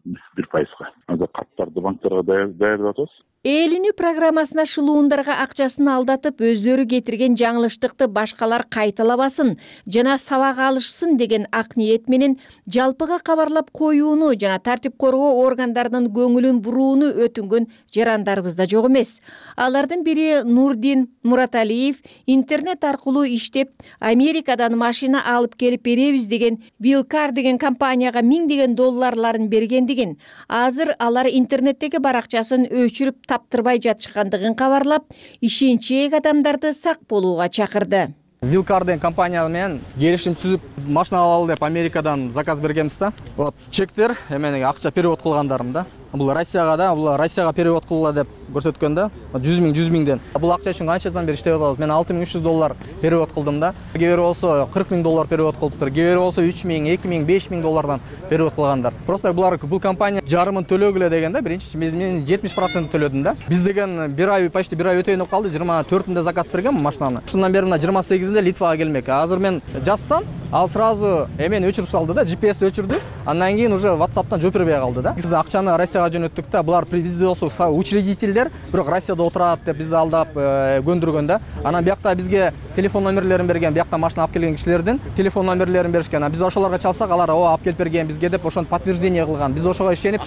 1%. Азыр каттарды банктарга даярдап атабыз. Эл үнү программасына шылуундарга акчасын алдатып, өздөрү кетирген жаңылыштыкты башкалар кайталабасын жана сабак алышсын деген ак ниет менен жалпыга кабарлап коюуну жана тартип коргоо органдарынын көңүлүн бурууну өтүнгөн жарандарыбыз да жок эмес. Алардын бири Нурдин Мураталиев интернет аркылуу иштеп, Америкадан машина алып келип беребиз деген Вилкар деген компанияга $1000 бергендигин, азыр алар интернеттеги баракчасын өчүрүп таптырбай жатышкандыгын кабарлап, ишенчээк адамдарды сак болууга чакырды. Вилкар деген компания менен келишим түзүп машина алалы деп Америкадан заказ бергенбиз да. Вот чектер, эми акча перевод кылгандарым да. Бул Россияга перевод кылгыла деп көрсөткөн да. 100 миңден. Бул акча үчүн канчадан бери иштеп атабыз. Мен $6300 перевод кылдым да. Кээ болсо $40,000 перевод кылыптыр. Кээ болсо $3000, $2000, $5000 перевод кылгандар. Просто бул компания жарымын төлөгүлө деген да. Биринчи мен 70% төлөдүм да. Биз деген почти 1 ай өтөйүн болуп калды. 24-нде заказ берген машинаны. Ушундан бери мына 28-inde Литвага келмек. Азыр мен жазсам, ал сразу эмен өчүрүп салды да, GPS өчүрдү. Андан кийин уже WhatsApp'тан жооп бербей калды да. Биз акчаны Россияга жөнөттүк да. Булар бизде болсо учредителдер, бирок Россияда отурат деп бизди алдап көндүргөн да. Анан биякта бизге телефон номерлерин берген, биякта машина алып келген кишилердин телефон номерлерин беришкен. Биз ошолорго чалсак, алар алып келип берген бизге деп ошону подтверждение кылган. Биз ошого ишенип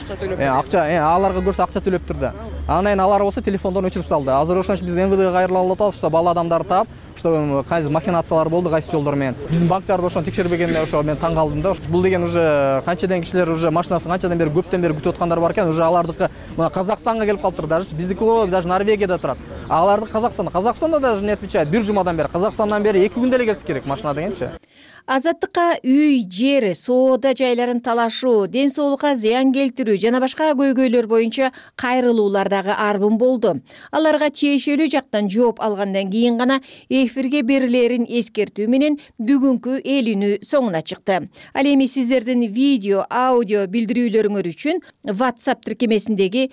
аларга көрсө акча төлөптүр да. Анан кийин алар болсо телефондон өчүрүп салды. Азыр ошондо биз МВДга кайрылып атабыз, что бала адамдарды таап, что кайсы махинациялар болду кайсы жолдор менен. Биздин банктарды ошону текшербегенине ошо мен таң калдым да. Бул деген уже канчадан кишилер уже машинасын канчадан бери көптөн бери күтүп аткандар бар экен, уже алардыкы мына Казакстанга келип калыптыр даже. Биздики даже Норвегияда турат. Алардыкы Казакстанда даже не отвечает. Бир жумадан бери, Казакстандан бери 2 күндө эле келсе керек машина дегенчи. Азаттыкка үй, жер, соода жайларын талашуу, ден соолукка зыян келтирүү жана башка көйгөйлөр боюнча кайрылуулар дагы арбын болду. Аларга тиешелүү жактан жооп алгандан кийин гана эфирге берилерин эскертүү менен бүгүнкү эл үнү соңуна чыкты. Ал эми сиздердин видео, аудио билдирүүлөрүңөр үчүн WhatsApp тиркемесиндеги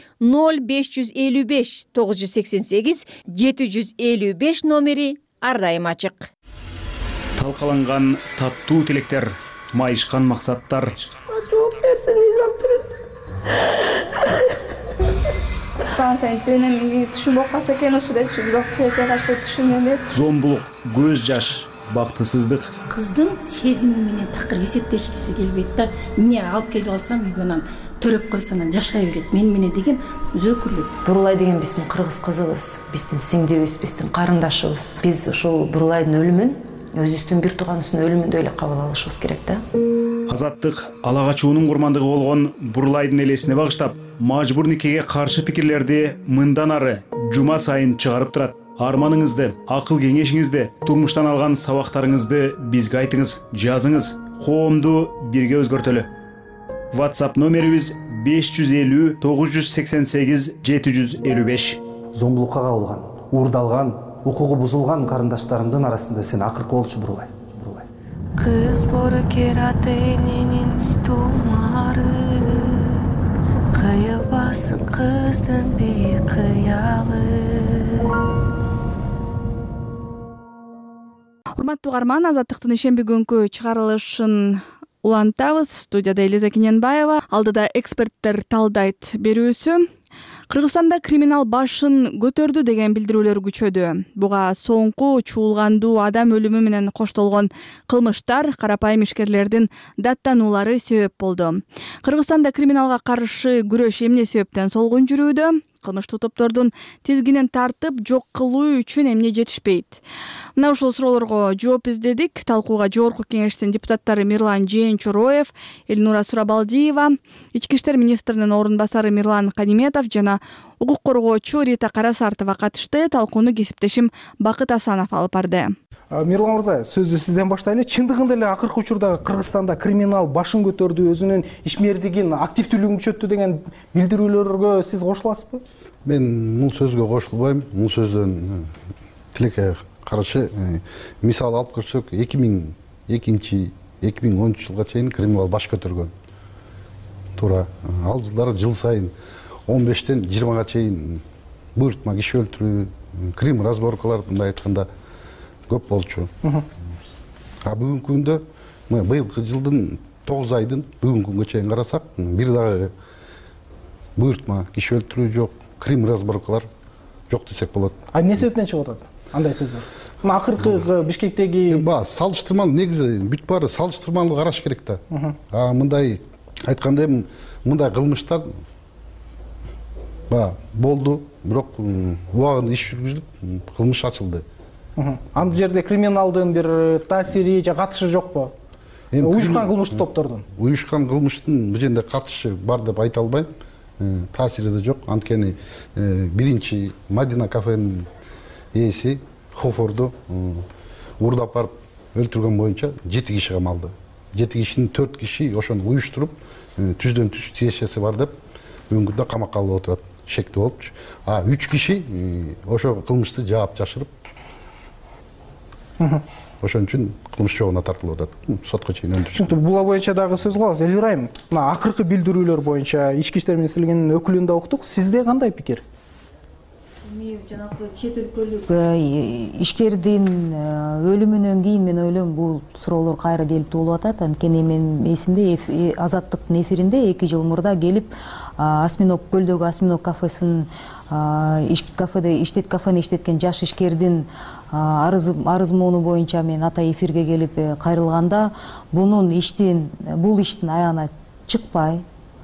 0555 988 755 номери ар дайым ачык. Талкаланган таттуу тилектер, майышкан максаттар. Жооп берсин, Станция тиленем түшүнүп калса экен ушу депчи, бирок тилекке каршы түшүн эмес. Зомбулук, көз жаш, бактысыздык. Кыздын сезими менен такыр эсептешкиси келбейт да. Эмне алып келип алсам үйгөн төрөп койсо анан жашай берет. Мен менен деген өзөкүрлүк. Бурулай деген биздин кыргыз кызыбыз, биздин сиңдибиз, биздин карындашыбыз. Биз ушул Бурулайдын өлүмүн өзүбүздүн бир тууганыбыздын өлүмүндөй эле кабыл алышыбыз керек да. Азаттык ала качуунун курмандыгы болгон Бурулайдын элесине багыштап, мажбур никеге каршы пикирлерди мындан ары жума сайын чыгарып турат. Арманыңызды, акыл кеңешиңизди, турмуштан алган сабактарыңызды бизге айтыңыз, жазыңыз, коомду бирге өзгөртөлү. WhatsApp номерибиз 550 988 755. Зомбулукка кабылган, уурдалган, укугу бузулган карындаштарымдын арасында сен акыркы болчу Бурулай. Кыз бору керат эненин тумары, кыйылбасын кыздын бейкыялы. Урматтуу угарман, Азаттыктын ишемби күнкү чыгарылышын улантабыз. Студияда Элиза Кененбаева, алдыда эксперттер талдайт берүүсү. Кыргызстанда криминал башын көтөрдү деген билдирүүлөр күчөдү. Буга соңку чуулгандуу адам өлүмү менен коштолгон кылмыштар, карапайым ишкерлердин даттануулары себеп болду. Кыргызстанда криминалга каршы күрөш эмне себептен солгун жүрүүдө? кылмыштуу топтордун тизгинин тартып жок кылуу үчүн эмне жетишпейт? Мына ушул суроолорго жооп издедик. Талкууга Жогорку Кеңештин депутаттары Мирлан Жээн-Чороев, Элнура Сурабалдиева, Ички иштер министринин орун басары Мирлан Каниметов жана укук коргоочу Рита Карасартова катышты. Талкууну кесиптешим Бакыт Асанов алып барды. Мирлан мырза, сөздү сизден баштайлы. Чындыгында эле акыркы учурда Кыргызстанда криминал башын көтөрдү, өзүнүн ишмердигин, активдүүлүгүн күчөттү деген билдирүүлөргө сиз кошуласызбы? Мен бул сөзгө кошулбайм. Бул сөздөн тилекке каршы мисал алып көрсөк, 2002-2013 жылга чейин криминал баш көтөргөн. Туура. Ал жылдары жыл сайын 15-тен 20-га чейин буйртма киши өлтүрүү, крим разборкалар мындай айтканда көп болчу. Бүгүнкү күндө быйылкы жылдын 9 айдын бүгүнкү күнгө чейин карасак, бир дагы буйртма киши өлтүрүү жок, крим разборкалар жок десек болот. Эмне себептен чыгып атат андай сөздөр? Мына акыркы Бишкектеги салыштырмалуу, негизи бүт баары салыштырмалуу караш керек да. Мындай айтканда мындай кылмыштар болду, бирок убагында иш жүргүзүлүп, кылмыш ачылды. Андый жерде криминалдын бир таасири же катышы жокпу? Уюшкан кылмыштуу топтордун. Уюшкан кылмыштын бул жерде катышы бар деп айта албайм. Таасири да жок. Анткени биринчи Мадина кафенин ээси Хофорду уурдап барып өлтүргөн боюнча 7 киши камалды. 7 кишинин 4 киши ошону уюштуруп, түздөн түз тиешеси бар деп бүгүнкү күндө камакка алып отурат. Шектүү болупчу. 3 киши ошо кылмышты жаап жашырып, ошон үчүн кылмыш жобуна тартылып атат. Сотко чейин өндүрүшүп. Була боюнча дагы сөз кылабыз. Элвира айым, мына акыркы билдирүүлөр боюнча Ички иштер министрлигинин өкүлүн да уктук. Сизде кандай пикир? Жанагы чет өлкөлүк ишкердин өлүмүнөн кийин мен ойлойм бул суроолор кайра келип туулуп атат. Анткени менин эсимде Азаттыктын эфиринде 2 жыл мурда келип Осьминог көлдөгү Осьминог кафесин кафени иштеткен жаш ишкердин арызмоону боюнча мен ата эфирге келип кайрылганда бул иштин аягына чыкпай,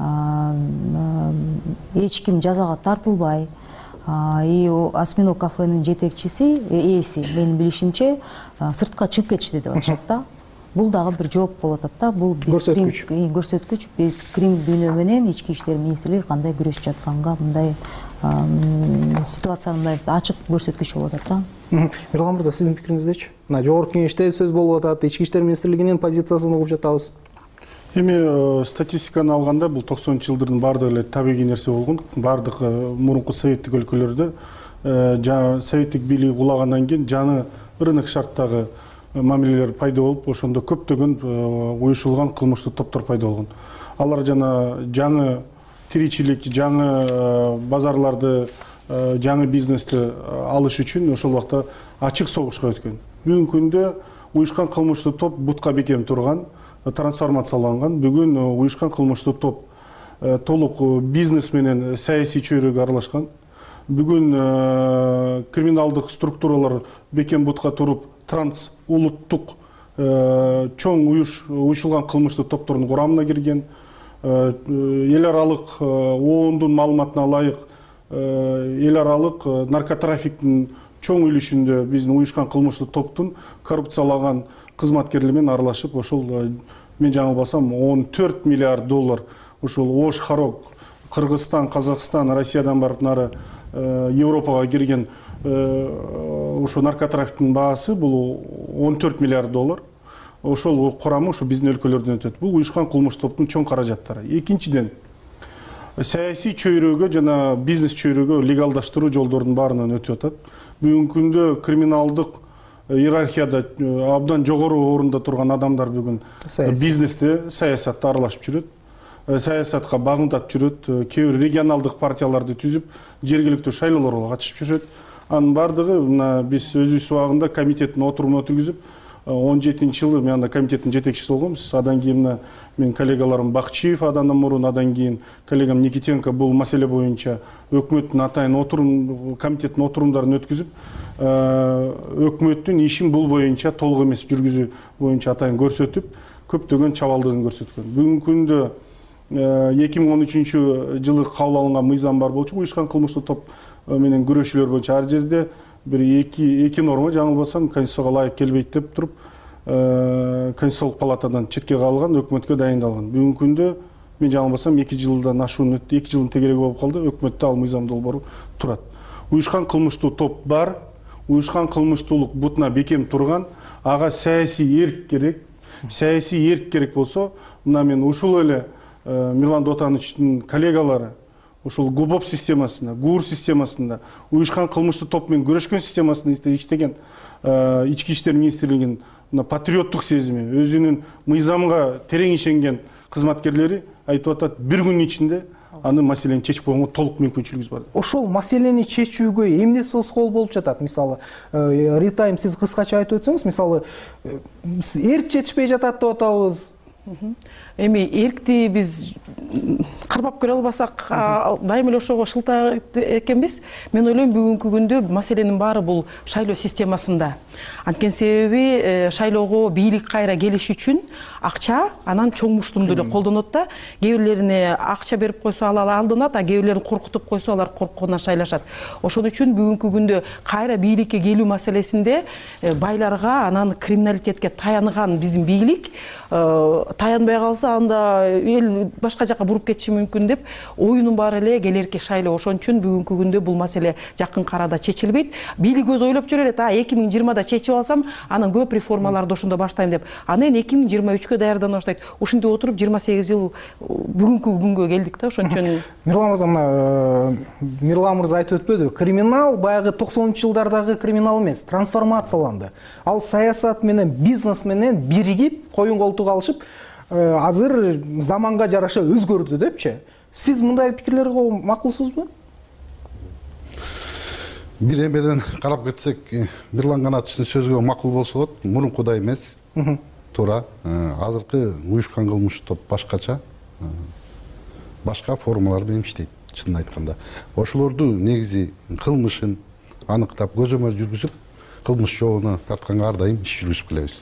эч ким жазага тартылбай, Осьминог кафенин жетекчиси, ээси менин билишимче сыртка чыгып кетишти деп атышат да. Бул дагы бир жооп болуп атат да. Бул көрсөткүч. Биз крим дүйнө менен Ички иштер министрлиги кандай күрөшүп жатканга мындай ситуацияны мындай ачык көрсөткүч болуп атат да. Мирлан мырза, сиздин пикириңиздечи? Мына Жогорку Кеңеште сөз болуп атат, Ички иштер министрлигинин позициясын угуп жатабыз. Эми статистиканы алганда бул 90-жылдардын баардыгы эле табигый нерсе болгон. Баардык мурунку советтик өлкөлөрдө советтик бийлик кулагандан кийин жаңы рынок шарттагы мамилелер пайда болуп, ошондо көптөгөн уюшулган кылмыштуу топтор пайда болгон. Алар жана жаңы тиричилик, жаңы базарларды, жаңы бизнести алыш үчүн ошол убакта ачык согушка өткөн. Бүгүнкү күндө уюшкан кылмыштуу топ бутка бекем турган, трансформацияланган. Бүгүн уюшкан кылмыштуу топ толук бизнес менен саясий чөйрөгө аралашкан. Бүгүн криминалдык структуралар бекем бутка туруп, трансулуттук чоң уюшулган кылмыштуу топтордун курамына кирген. Эл аралык ООНдун маалыматына ылайык эл аралык наркотрафиктин чоң үлүшүндө биздин уюшкан кылмыштуу топтун коррупциялаган кызматкерлер менен аралашып, ошол мен жаңылбасам 14 миллиард доллар ошол Ош, Харок, Кыргызстан, Казакстан, Россиядан барып нары Европага кирген ошо наркотрафиктин баасы бул 14 миллиард доллар. Ошол курамы ошо биздин өлкөлөрдөн өтөт. Бул уюшкан кылмыш топтун чоң каражаттары. Экинчиден, саясий чөйрөгө жана бизнес чөйрөгө легалдаштыруу жолдордун баарынан өтүп атат. Бүгүнкү күндө криминалдык иерархияда абдан жогору орунда турган адамдар бүгүн бизнесте, саясатта аралашып жүрөт. Саясатка багындап жүрөт. Кээ бир регионалдык партияларды түзүп, жергиликтүү шайлоолорго катышып жүрөт. Анын бардыгы мына биз өзүбүз убагында комитеттин отурумун өткүзүп, 17-жылы мен анда комитеттин жетекчиси болгонбуз. Адан кийин мен коллегаларым Бакчиев адандан мурун, адан кийин коллегам Никитенко бул маселе боюнча өкмөттүн атайын комитеттин отурумдарын өткүзүп, өкмөттүн ишин бул боюнча толук эмес жүргүзүү боюнча атайын көрсөтүп, көптөгөн чабалдыгын көрсөткөн. Бүгүнкү күндө 2013 жылы кабыл алынган мыйзам бар болчу, уюшкан кылмыштуу топ менен күрөшүүлөр боюнча. Ар жерде бир эки норма жаңылбасам конституцияга ылайык келбейт деп туруп Конституциялык палатадан четке калган, өкмөткө дайындалган. Бүгүнкү күндө мен жаңылбасам 2 жылдан ашуун өттү, 2 жылдын тегереги болуп калды, өкмөттө ал мыйзам долбоору турат. Уюшкан кылмыштуу топ бар, уюшкан кылмыштуулук бутуна бекем турган, ага саясий эрк керек. Саясий эрк керек болсо, мына мен ушул эле Мирлан Дотановичтин коллегалары ушул ГУБОП системасында, ГУР системасында, уюшкан кылмыштуу топ менен күрөшкөн системасында иштеген Ички иштер министрлигинин патриоттук сезими, өзүнүн мыйзамга терең ишенген кызматкерлери айтып атат, бир күнүн ичинде аны маселени чечип койгонго толук мүмкүнчүлүгүбүз бар. Ошол маселени чечүүгө эмне тоскоол болуп жатат? Мисалы, Ритайм, сиз кыскача айтып өтсөңүз, мисалы, эрк жетишпей жатат деп атабыз. Эми эркти биз кармап көрө албасак, дайым эле ошого шылтаа экенбиз. Мен ойлойм, бүгүнкү күндө маселенин баары бул шайлоо системасында. Анткени себеби шайлоого бийлик кайра келиш үчүн акча, анан чоң муштумду эле колдонот да. Кээ бирлерине акча берип койсо ал алданат, а кээ бирлерин коркутуп койсо алар коркконунан шайлашат. Ошон үчүн бүгүнкү күндө кайра бийликке келүү маселесинде байларга, анан криминалитетке таянган биздин бийлик таянбай калса, анда эл башка жака буруп кетиши мүмкүн деп оюнун баары эле келерки шайлоо. Ошон үчүн бүгүнкү күндө бул маселе жакын арада чечилбейт. Бийлик өзү ойлоп жүрөт, 2020-да чечип алсам, анан көп реформаларды ошондо баштайм деп. Анан 2023-кө даярдана баштайт. Ушинтип отуруп 28 жыл бүгүнкү күнгө келдик да. Ошон үчүн Мирлан мырза, Мирлан мырза айтып өтпөдү. Криминал баягы 90-жылдардагы криминал эмес, трансформацияланды. Ал саясат менен, бизнес менен биригип, коюн колтугу алышып, азыр заманга жараша өзгөрдү депчи. Сиз мындай пикирлерге макулсузбу? Бир эмеден карап кетсек, Мирлан Канатовичтин сөзгө макул болсо, мурункудай эмес. Туура. Азыркы уюшкан кылмыштуу топ башкача, башка формалар менен иштейт, чынын айтканда. Ошолорду негизи кылмышын аныктап, көзөмөл жүргүзүп, кылмыш жообуна тартканга ар дайым иш жүргүзүп келебиз.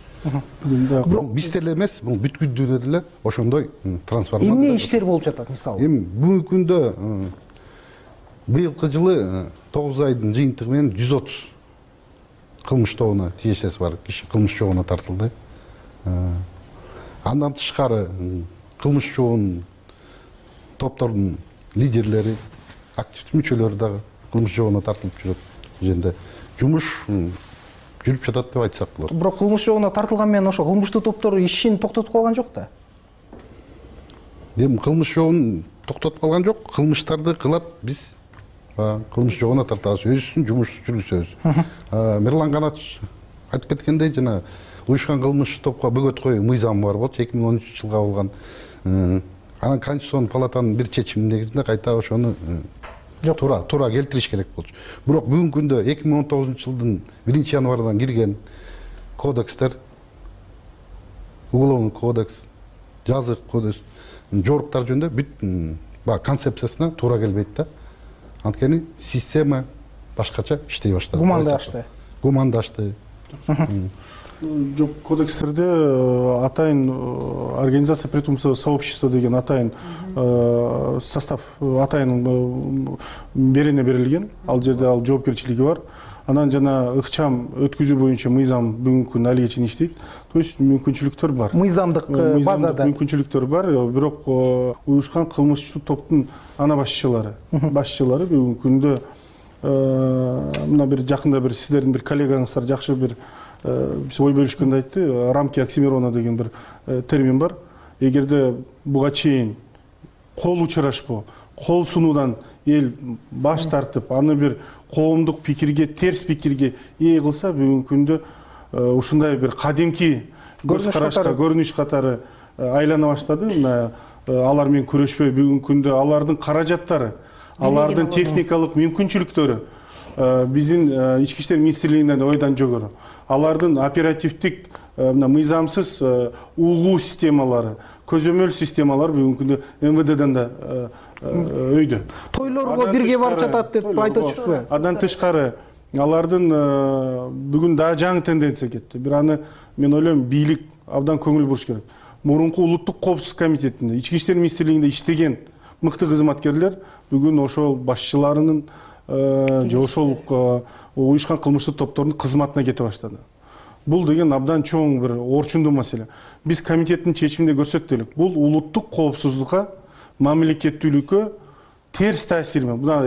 Биз деле эмес, бул бүткүл дүйнөдө эле ошондой трансформация. Эмне иштер болуп жатат, мисалы? Эми бүгүнкү күндө быйылкы жылы 9 айдын жыйынтыгы менен 130 кылмыш тобуна тиешеси бар киши кылмыш жообуна тартылды. Андан тышкары кылмыш жообунун топтордун лидерлери, активдүү мүчөлөрү дагы кылмыш жообуна тартылып жүрөт. Жөнүндө жумуш жүрүп жатат деп айтсак болот. Бирок кылмыш жообуна тартылган менен ошо кылмыштуу топтор ишин токтотуп калган жок да. Эми кылмыш жообун токтотуп калган жок, кылмыштарды кылат, биз кылмыш жообуна тартабыз, өзүбүздүн жумушубузду жүргүзөбүз. Мирлан Канатович айтып кеткендей, жана уюшкан кылмыш топко бөгөт коюу мыйзамы бар болчу, 2013 жылга болгон. Анан Конституциялык палатанын бир чечиминин негизинде кайта ошону туура келтириш керек болчу. Бирок бүгүнкү күндө 2019 жылдын 1 январдан кирген кодекстер, уголовный кодекс, жазык кодекс, жоруктар жөнүндө бүт концепциясына туура келбейт да. Анткени система башкача иштей баштады. Гумандашты. Жок, кодекстерде атайын организация преступного сообщества деген атайын состав, атайын берене берилген. Ал жерде ал жоопкерчилиги бар. Анан жана ыкчам өткүзүү боюнча мыйзам бүгүнкү күндө али кечин иштейт. То есть мүмкүнчүлүктөр бар. Мыйзамдык базада мүмкүнчүлүктөр бар, бирок уюшкан кылмыштуу топтун ана башчылары бүгүнкү күндө мына бир жакында бир сиздердин бир коллегаңыздар жакшы бир ой бөлүшкөндө айтты, рамки Оксимирона деген бир термин бар. Эгерде буга чейин кол учурашпоо, кол сунуудан эл баш тартып, аны бир коомдук пикирге, терс пикирге ээ кылса, бүгүнкү күндө ушундай бир кадимки көз карашка, көрүнүш катары айлана баштады. Алар менен күрөшпөй, бүгүнкү күндө алардын каражаттары, алардын техникалык мүмкүнчүлүктөрү биздин ички иштер министрлигинен ойдан жогору. Алардын оперативдик мыйзамсыз угуу системалары, көзөмөл системалар бүгүнкү күндө МВДден да өйдө. Тойлорго бирге барып жатат деп айтып жүрбү? Андан тышкары алардын бүгүн да жаңы тенденция кетти. Бир аны мен ойлойм бийлик абдан көңүл буруш керек. мурунку улуттук коопсуздук комитетинде, ички иштер министрлигинде иштеген мыкты кызматкерлер бүгүн ошол башчыларынын же ошол уюшкан кылмыштуу топтордун кызматына кете баштады. Бул деген абдан чоң бир орчундуу маселе. Биз комитеттин чечиминде көрсөттүк элек. Бул улуттук коопсуздукка, мамлекеттүүлүккө терс таасир менен, мына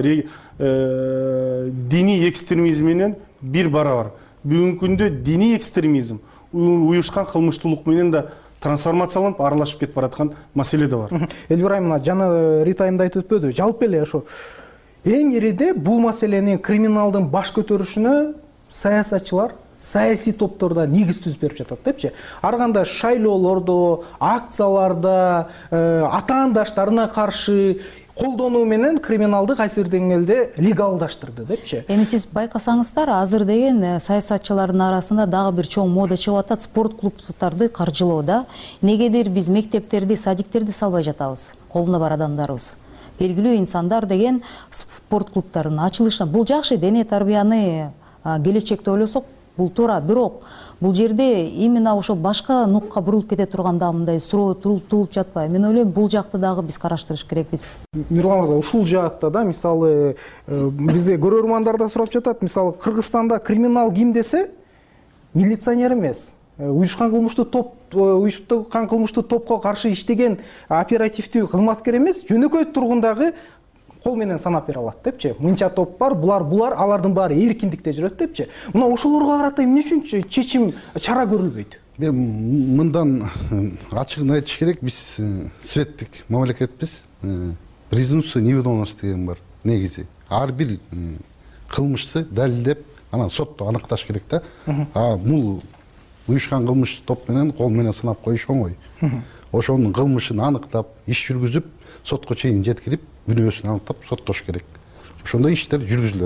диний экстремизм менен бир барабар. Бүгүнкү күндө диний экстремизм уюшкан кылмыштуулук менен да трансформацияланып аралашып кетип бараткан маселе да бар. Эльвира айымына жана Рита айым да айтып өтпөдү. Жалпы эле ошо эң ириде бул маселенин криминалдын баш көтөрүшүнө саясатчылар, саясий топторда негиз түзүп берип жатат депчи. Ар кандай шайлоолордо, акцияларда, атаандаштарына каршы колдонуу менен криминалды кайсы бир деңгээлде легалдаштырды депчи. Эми сиз байкасаңыздар, азыр деген саясатчылардын арасында дагы бир чоң мода чыгып атат, спорт клубдарды каржылоо да. Негедир биз мектептерди, садиктерди салбай жатабыз, колуна бар адамдарыбыз. Белгилүү инсандар деген спорт клубтарынын ачылышына, бул жакшы, дене тарбияны келечекте ойлосок, бул туура, бирок бул жерде именно ошо башка нукка бурулуп кете турганда мындай суроо туулуп жатпайбы? Мен ойлойм, бул жакты дагы биз караштырыш керекпиз. Мирлан мырза, ушул жаатта да, мисалы, бизде көрөрмандар да сурап жатат, мисалы, Кыргызстанда криминал ким десе, милиционер эмес, уюшкан кылмыштуу топко каршы иштеген оперативдүү кызматкер эмес, жөнөкөй тургундагы кол менен санап бере алат депчи. Мынча топ бар, булар, алардын баары эркиндикте жүрөт депчи. Мына ошолорго карата эмне үчүн чечим, чара көрүлбөйт? Мындан ачыгын айтыш керек, биз светтик мамлекетпиз. Презумпция невиновности деген бар негизи. Ар бир кылмышты далилдеп, анан сотто аныкташ керек да. Бул уюшкан кылмыш топ менен кол менен санап коюш оңой. Ошонун кылмышын аныктап, иш жүргүзүп, сотко чейин жеткирип, күнөөсүн аныктап соттош керек. Ошондой иштер жүргүзүлөт.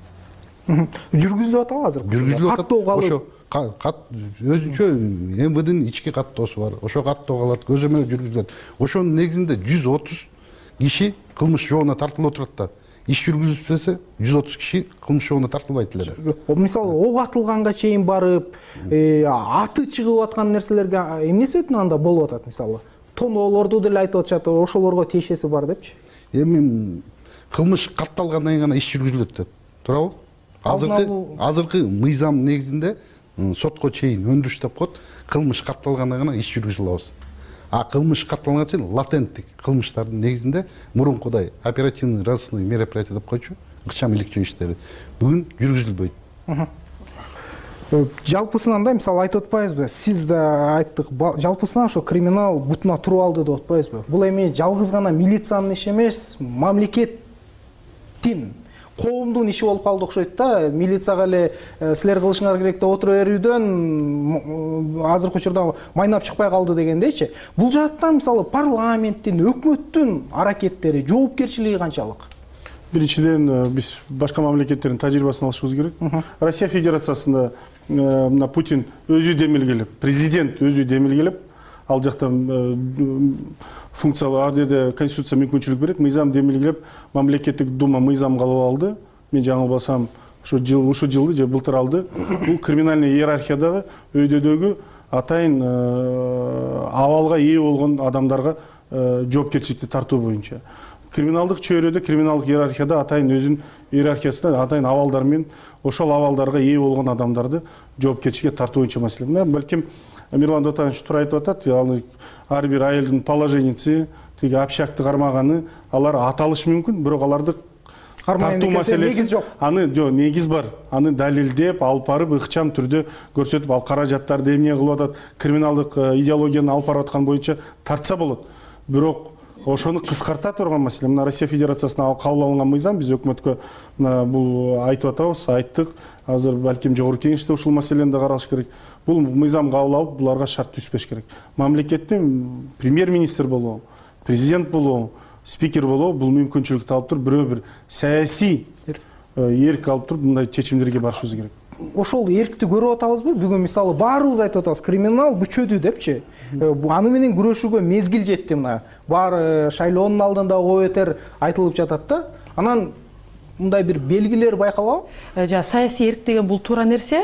Жүргүзүлүп атабы азыр? Жүргүзүлүп атат. Ошо өзүнчө МВДнын ички каттоосу бар. Ошо каттоолар көзөмөл жүргүзүлөт. Ошонун негизинде 130 киши кылмыш жообуна тартылып отурат да. Иш жүргүзүлбөсө 130 киши кылмыш жообуна тартылбайт эле. Мисалы, ок атылганга чейин барып, аты чыгып аткан нерселерге эмне себептен анда болуп атат, мисалы? Тоноолорду деле айтып атышат, ошолорго тиешеси бар депчи. Эми кылмыш катталгандан кийин гана иш жүргүзүлөт деп. Туурабы? Азыркы мыйзам негизинде сотко чейин өндүрүш деп коет, кылмыш катталгандан гана иш жүргүзүп алабыз. Кылмыш катталганга чейин латенттик кылмыштардын негизинде мурункудай оперативный розыскной мероприятие деп койчу, ыкчам иликтөө иштери бүгүн жүргүзүлбөйт. Жалпысынан да, мисалы, айтып атпайбызбы? Сиз да айттык, жалпысынан ошо криминал бутуна туруп алды деп атпайбызбы? Бул эми жалгыз гана милициянын иши эмес, мамлекеттин, коомдун иши болуп калды окшойт да. Милицияга эле силер кылышыңар керек деп отура берүүдөн азыркы учурда майнап чыкпай калды дегендейчи. Бул жааттан мисалы парламенттин, өкмөттүн аракеттери, жоопкерчилиги канчалык? Биринчиден, биз башка мамлекеттердин тажрыйбасын алышыбыз керек. Россия Федерациясында мына Путин өзү демилгелеп, президент өзү демилгелеп, ал жакта функциялы, ал жерде конституция мүмкүнчүлүк берет, мыйзам демилгелеп, мамлекеттик дума мыйзам кылып алды. Мен жаңылбасам, ушу жылды же былтыр алды. Бул криминальный иерархиядагы өйдөдөгү атайын абалга ээ болгон адамдарга жоопкерчиликти тартуу боюнча. Криминалдык чөйрөдө, криминалдык иерархияда атайын өзүнүн иерархиясында атайын абалдар менен ошол абалдарга ээ болгон адамдарды жоопкерчиликке тартуу боюнча маселе. Балким Мирлан Дотанович туура айтып атат, ар бир айылдын положениясы, тиги общакты кармаганы, алар аталышы мүмкүн, бирок аларды тартуу маселеси жок. Негиз бар. Аны далилдеп, алып барып, ыкчам түрдө көрсөтүп, ал каражаттарды эмне кылып атат, криминалдык идеологияны алып барып аткан боюнча тартса болот. Бирок ошону кыскарта турган маселе. Мына Россия Федерациясына кабыл алынган мыйзам, биз өкмөткө бул айтып атабыз, айттык. Азыр балким жогорку кеңеште ушул маселени да каралыш керек. Бул мыйзам кабыл алып, буларга шарт түзбөш керек. Мамлекеттин премьер-министр болобу, президент болобу, спикер болобу бул мүмкүнчүлүктү алып туруп, бирөө бир саясий эрк алып туруп мындай чечимдерге барышыбыз керек. Ошол эркти көрүп атабызбы? Бүгүн мисалы баарыбыз айтып атабыз, криминал күчөдү депчи. Аны менен күрөшүүгө мезгил жетти мына. Бар шайлоонун алдында оо бетер айтылып жатат да. Анан мындай бир белгилер байкалабы? Саясий эрк деген бул туура нерсе.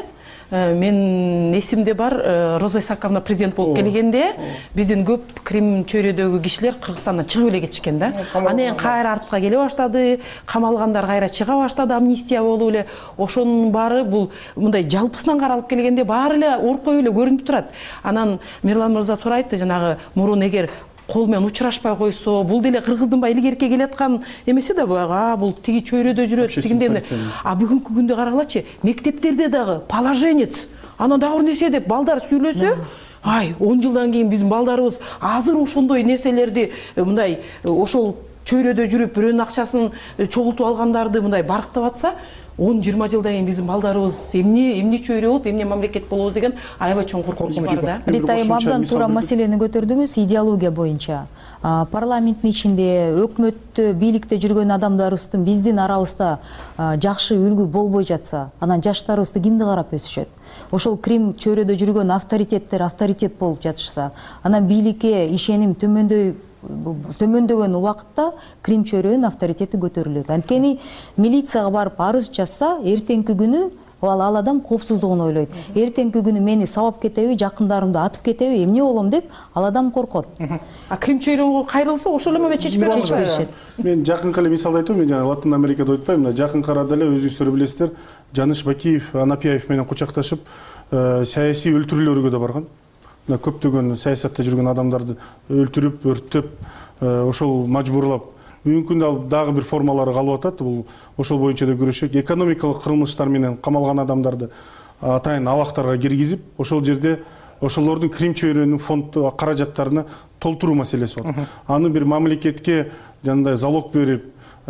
Мен эсимде бар, Роза Исаковна президент болуп келгенде биздин көп Крим чөйрөдөгү кишилер Кыргызстандан чыгып эле кетишкен да. Анан кайра артка келе баштады, камалгандар кайра чыга баштады, амнистия болуп эле. Ошонун баары бул мындай жалпысынан каралып келгенде баары эле оркой эле көрүнүп турат. Анан Мирлан мырза туура айтты, жанагы мурун эгер кол менен учурашпай койсо, бул деле кыргыздын баягы илгерке келаткан эмеси да баягы, бул тиги чөйрөдө жүрөт, тигинде. Бүгүнкү күндө карагылачы, мектептерде дагы положенец, анан дагы бир нерсе деп балдар сүйлөсө, 10 жылдан кийин биздин балдарыбыз азыр ошондой нерселерди мындай ошол чөйрөдө жүрүп бирөөнүн акчасын чогултуп алгандарды мындай барктап атса, 10-20 жылдан кийин биздин балдарыбыз эмне чөйрө болуп, эмне мамлекет болобуз деген аябай чоң коркунуч бар да. Ритайым абдан туура маселени көтөрдүңүз. Идеология боюнча парламенттин ичинде, өкмөттө, бийликте жүргөн адамдарыбыздын биздин арабызда жакшы үлгү болбой жатса, анан жаштарыбызды кимди карап өсүшөт? Ошол Крим чөйрөдө жүргөн авторитеттер авторитет болуп жатышса, анан бийликке ишеним төмөндөгөн убакытта Крим чөйрөнүн авторитети көтөрүлөт. Анткени милицияга барып арыз жазса, эртеңки күнү ал адам коопсуздугун ойлойт. Эртеңки күнү мени сабап кетеби, жакындарымды атып кетеби, эмне болом деп ал адам коркот. Крим чөйрөгө кайрылса, ошол эле момент чечип беришет. Мен жакынкы эле мисал айтам, мен жана Латын Америкада өтпөйм, жакынкы арада эле өзүңүздөр билесиздер, Жаныш Бакиев, Анапияев менен кучакташып, саясий өлтүрүүлөргө да барган. Көптөгөн саясатта жүргөн адамдарды өлтүрүп, өрттөп, ошол мажбурлап, бүгүнкү күндө дагы бир формалары калып атат. Бул ошол боюнча да күрөшөт. Экономикалык кылмыштар менен камалган адамдарды атайын абактарга киргизип, ошол жерде ошолордун Крим чөйрөнүн фонд каражаттарына толтуруу маселеси бар. Аны бир мамлекетке жандай залог берип,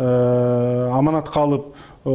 аманатка алып,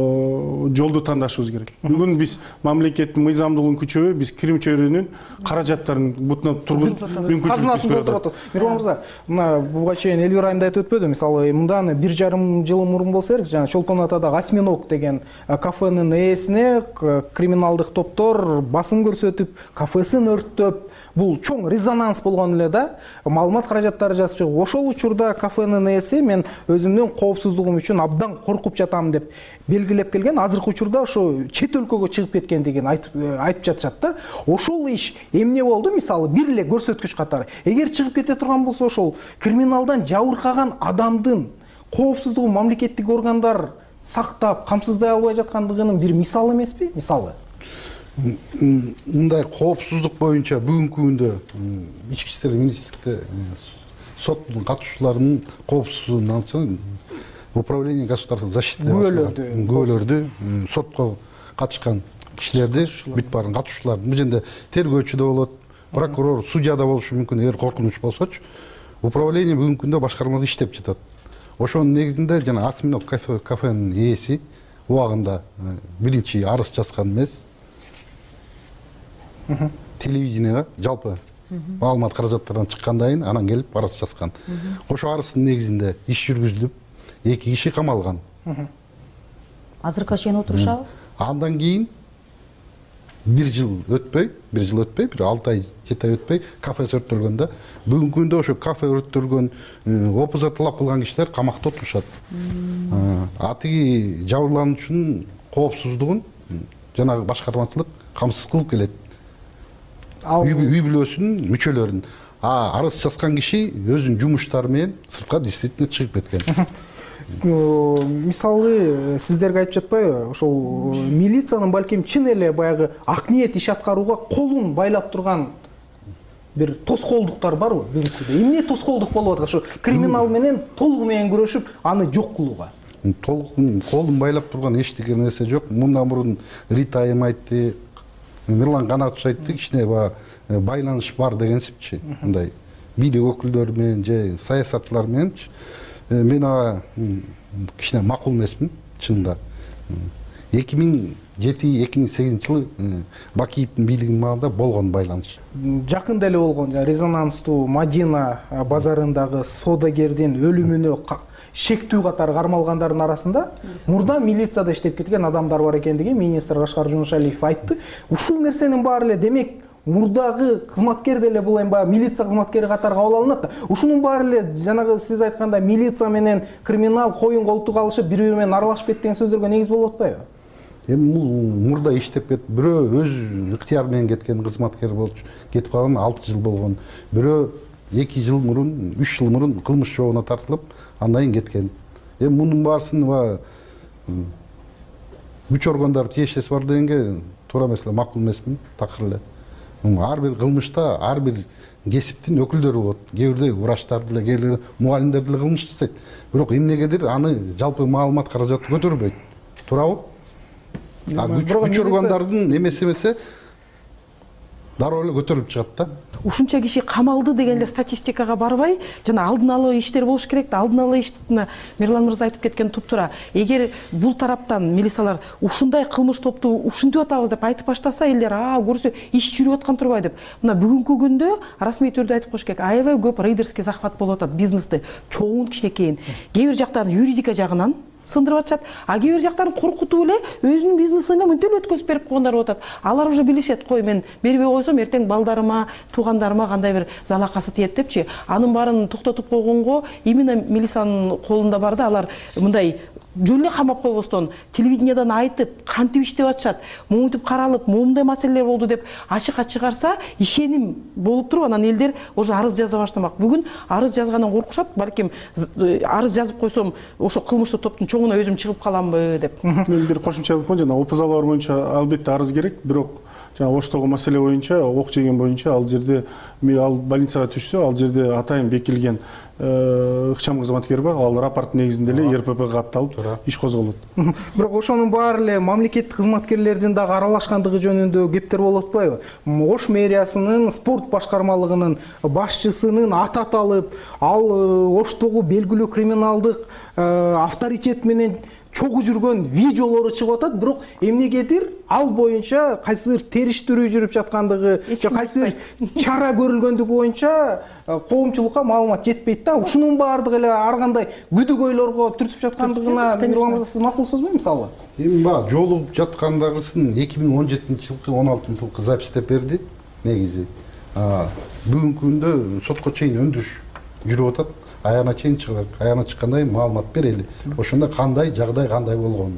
жолду тандашыбыз керек. Бүгүн биз мамлекеттин мыйзамдуулугун күчөбөй, биз Крим чөйрөнүн каражаттарын бутуна тургузуп казынасын толтуруп атат. Мирлан мырза, мына буга чейин Элвира айында айтып өтпөдү? Мисалы, мындан 1,5 жыл мурун болсо керек, жана Чолпон Атадагы Осьминог деген кафенин ээсине криминалдык топтор басым көрсөтүп, кафесин өрттөп, бул чоң резонанс болгон эле да, маалымат каражаттары жазып чыгып, ошол учурда кафенин ээси мен өзүмдүн коопсуздугум үчүн абдан коркуп жатам деп белгилеп келген. Азыркы учурда ошо чет өлкөгө чыгып кеткендигин айтып жатышат да. Ошол иш эмне болду? Мисалы, бир эле көрсөткүч катары. Эгер чыгып кете турган болсо, ошол криминалдан жабыркаган адамдын коопсуздугун мамлекеттик органдар сактап, камсыздай албай жаткандыгынын бир мисалы эмеспи? Мисалы. Мындай коопсуздук боюнча бүгүнкү күндө ички иштер министрликте соттун катышууларынын коопсуздугун управление государственной защиты күбөлөрдү, сотко катышкан кишилерди бүт баарын катышуулардын бул жерде тергөөчү да болот, прокурор, судья да болушу мүмкүн, эгер коркунуч болсочу. Управление бүгүнкү күндө башкармада иштеп жатат. Ошонун негизинде жана Осьминог кафенин ээси убагында биринчи арыз жазган эмес, телевиденияга жалпы маалымат каражаттардан чыккандан кийин анан келип арыз жазган. Ошо арыздын негизинде иш жүргүзүлүп, 2 киши камалган. Азыркыга чейин отурушабы? Андан кийин 1 жыл өтпөй, бир 6 ай, 7 ай өтпөй кафе өрттөлгөн да. Бүгүнкү күндө ошо кафе өрттөлгөн, опуза талап кылган кишилер камакта отурушат. Атиги жабырлануучунун коопсуздугун жанагы башкармачылык камсыз кылып келет. Үй бүлөсүнүн мүчөлөрүн. Арыз жазган киши өзүнүн жумуштары менен сыртка действительно чыгып кеткен. Мисалы, сиздерге айтып жатпайбы, ошол милициянын балким чын эле баягы ак ниет иш аткарууга колун байлап турган бир тоскоолдуктар барбы бүгүнкү күндө? Эмне тоскоолдук болуп атат? Ошо криминал менен толугу менен күрөшүп, аны жок кылууга. Колун байлап турган эчтеке нерсе жок. Мындан мурун Ритайым айтты, Мирлан Канатович айтты, кичине байланыш бар дегенсипчи. Мындай бийлик өкүлдөрү менен же саясатчылар мененчи. Мен кичине макул эмесмин, чынында. 2007-2008 жылы Бакиевдин бийлигинин маалында болгон байланыш. Жакында эле болгон резонанстуу Мадина базарындагы содагердин өлүмүнө шектүү катары кармалгандардын арасында мурда милицияда иштеп кеткен адамдар бар экендиги министр Кашкар Жунушалиев айтты. Ушул нерсенин баары эле демек мурдагы кызматкер деле бул эми баягы милиция кызматкери катары кабыл алынат да. Ушунун баары эле жанагы сиз айткандай милиция менен криминал коюн колтук алышып бири бири менен аралашып кеткен сөздөргө негиз болуп атпайбы? Эми бул мурда иштеп кетип, бирөө өз ыктыяры менен кеткен кызматкер болуп кетип калган 6 жыл болгон. Бирөө 2 жыл мурун, 3 жыл мурун кылмыш жообуна тартылып, андан кийин кеткен. Эми мунун баарысын күч органдары тиешеси бар дегенге туура эмес эле, макул эмесмин, такыр эле. Ар бир кылмышта ар бир кесиптин өкүлдөрү болот. Кээ бирде врачтар деле, кээ бирде мугалимдер деле кылмыш жасайт. Бирок эмнегедир аны жалпы маалымат каражаты көтөрбөйт. Туурабы? Күч органдардын эмеси эмесе дароо эле көтөрүлүп чыгат да. Ушунча киши камалды деген эле статистикага барбай, жана алдын ала иштер болуш керек да. Алдын ала ишти Мирлан мырза айтып кеткен туптура. Эгер бул тараптан милициялар ушундай кылмыш топту ушинтип атабыз деп айтып баштаса, элдер көрсө иш жүрүп аткан турбай деп. Мына бүгүнкү күндө расмий түрдө айтып коюш керек. Аябай көп рейдерский захват болуп атат бизнесте. Чоң кичинекейин. Кээ бир жактан юридика жагынан сындырып атышат, а кээ бир жактан коркутуп эле өзүнүн бизнесин мынтип эле өткөзүп берип койгондар болуп атат. Алар уже билишет, кой мен бербей койсом эртең балдарыма, туугандарыма кандай бир залакасы тиет депчи. Анын баарын токтотуп койгонго именно милициянын колунда бар да. Алар мындай жөн эле камап койбостон телевидениядан айтып, кантип иштеп атышат, момунтип каралып, момундай маселелер болду деп ачыкка чыгарса, ишеним болуп туруп, анан элдер уже арыз жаза баштамак. Бүгүн арыз жазгандан коркушат, балким арыз жазып койсом ошо кылмыштуу топтун чоңуна өзүм чыгып каламбы деп. Мен бир кошумчалык менен жана опузалар боюнча албетте арыз керек, бирок жана Оштогу маселе боюнча, ок жеген боюнча ал жерде ал больницага түшсө, ал жерде атайын бекилген ыкчам кызматкер бар, ал рапорт негизинде эле РППга катталып иш козголот. Бирок ошонун баары эле мамлекеттик кызматкерлердин дагы аралашкандыгы жөнүндө кептер болуп атпайбы? Ош мэриясынын спорт башкармалыгынын башчысынын аты аталып, ал Оштогу белгилүү криминалдык авторитет менен чогуу жүргөн видеолору чыгып атат, бирок эмнегедир ал боюнча кайсы бир териштирүү жүрүп жаткандыгы, же кайсы бир чара көрүлгөндүгү боюнча коомчулукка маалымат жетпейт да. Ушунун баардыгы эле ар кандай күдүгөйлөргө түртүп жаткандыгына Мирлан мырза сиз макулсузбу мисалы? Эми баягы жолугуп жаткандагысын 2017-жылкы 16-жылкы запистеп берди негизи. Бүгүнкү күндө сотко чейин өндүрүш жүрүп атат. Аягына чейин чыгат. Аягына чыккандай маалымат берели. Ошондо кандай жагдай кандай болгонун.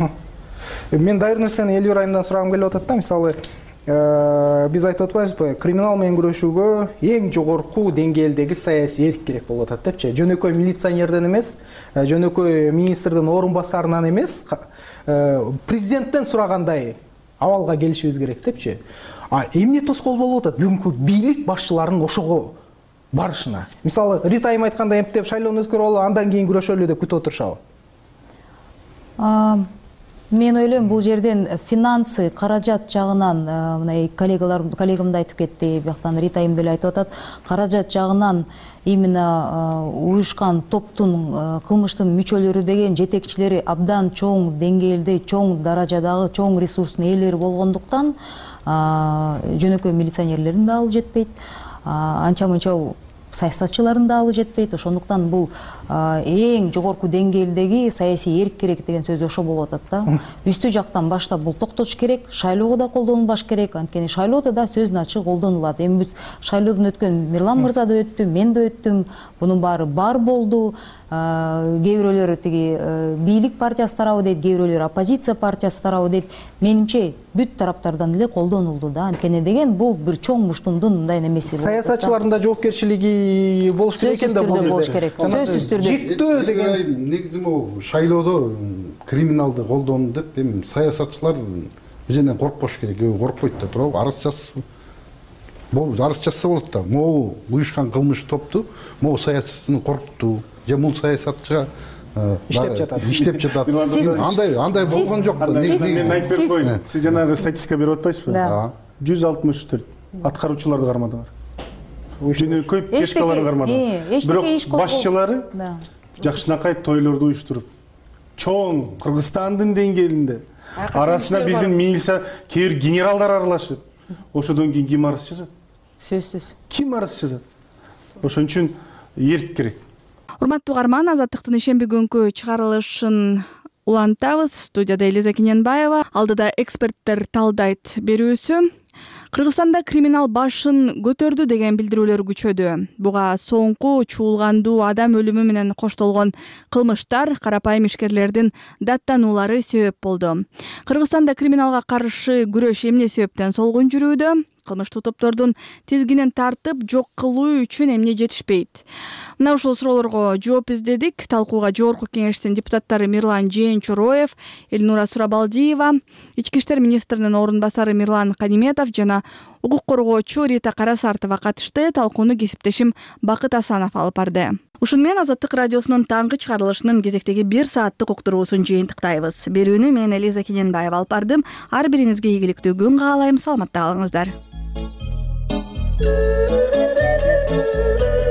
Мен дайыр нерсени Эльвира айымдан сурагым келип атат да, мисалы биз айтып атпайбызбы, криминал менен күрөшүүгө эң жогорку деңгээлдеги саясий эрк керек болуп атат депчи. Жөнөкөй милиционерден эмес, жөнөкөй министрдин орун басарынан эмес, президенттен сурагандай абалга келишибиз керек депчи. Эмне тоскоол болуп атат бүгүнкү бийлик башчыларынын ошого барышына? Мисалы Рита айым айткандай эмптеп шайлоону өткөрүп алып, андан кийин күрөшөлү деп күтүп отурушабы? Мен ойлойм бул жерден финансы, каражат жагынан, мына коллегам да айтып кетти, бияктан Рита айым деле айтып атат, каражат жагынан именно уюшкан топтун, кылмыштын мүчөлөрү деген жетекчилери абдан чоң деңгээлде, чоң даражадагы, чоң ресурстун ээлери болгондуктан жөнөкөй милиционерлердин да алы жетпейт, анча-мынча саясатчылардын да алы жетпейт. Ошондуктан бул эң жогорку деңгээлдеги саясий эрк керек деген сөз ошо болуп атат да. Үстү жактан баштап бул токтотуш керек, шайлоого да колдонулбаш керек. Анткени шайлоодо да сөздүн ачык колдонулат. Эми биз шайлоодон өткөн Мирлан мырза да өттү, мен да өттүм. Бунун баары бар болду. Кээ бирөөлөр тиги бийлик партиясы тарабы дейт, кээ бирөөлөр оппозиция партиясы тарабы дейт. Менимче бүт тараптардан эле колдонулду да. Анткени деген бул бир чоң муштумдун мындай немеси. Саясатчылардын да жоопкерчилиги болуш керек экен да, болуш керек. Сөзсүз түрдө. Жектөө деген негизи могу шайлоодо криминалды колдонуу деп эми саясатчылар бизен коркпош керек. Коркпойт да туурабы? Арыз жазса арыз жазса болот да. Могу уюшкан кылмыш топту, могу саясатчыны коркутту, же бул саясатчыга иштеп жатат. Андай болгон жок да. Мен айтып берип коеюн. Сиз жанагы статистика берип атпайсызбы? 164 аткаруучуларды кармадыңар. Жөнөкөй пешкаларды кармадыңар. Бирок башчылары жакшынакай тойлорду уюштуруп, чоң Кыргызстандын деңгээлинде арасына биздин милиция, кээ бир генералдар аралашып, ошодон кийин ким арыз жазат? Сөзсүз. Ким арыз жазат? Ошон үчүн эрк керек. Урматтуу угарман, Азаттыктын ишемби күнкү чыгарылышын улантабыз. Студияда Элиза Кененбаева, алдыда эксперттер талдайт берүүсү. Кыргызстанда криминал башын көтөрдү деген билдирүүлөр күчөдү. Буга соңку чуулгандуу адам өлүмү менен коштолгон кылмыштар, карапайым ишкерлердин даттануулары себеп болду. Кыргызстанда криминалга каршы күрөш эмне себептен солгун жүрүүдө? Кылмыштуу топтордун тизгинин тартып жок кылуу үчүн эмне жетишпейт? Мына ушул суроолорго жооп издедик. Талкууга Жогорку Кеңештин депутаттары Мирлан Жээнчороев, Элнура Сурабалдиева, Ички иштер министринин орун басары Мирлан Каниметов жана укук коргоочу Рита Карасартова катышты. Талкууну кесиптешим Бакыт Асанов алып барды. Ушуну менен Азаттык радиосунун таңкы чыгарылышынын кезектеги 1 сааттык уктуруусун жыйынтыктайбыз. Берүүнү мен Элиза Кененбаева алып бардым. Ар бириңизге ийгиликтүү күн каалайм. Саламатта калыңыздар.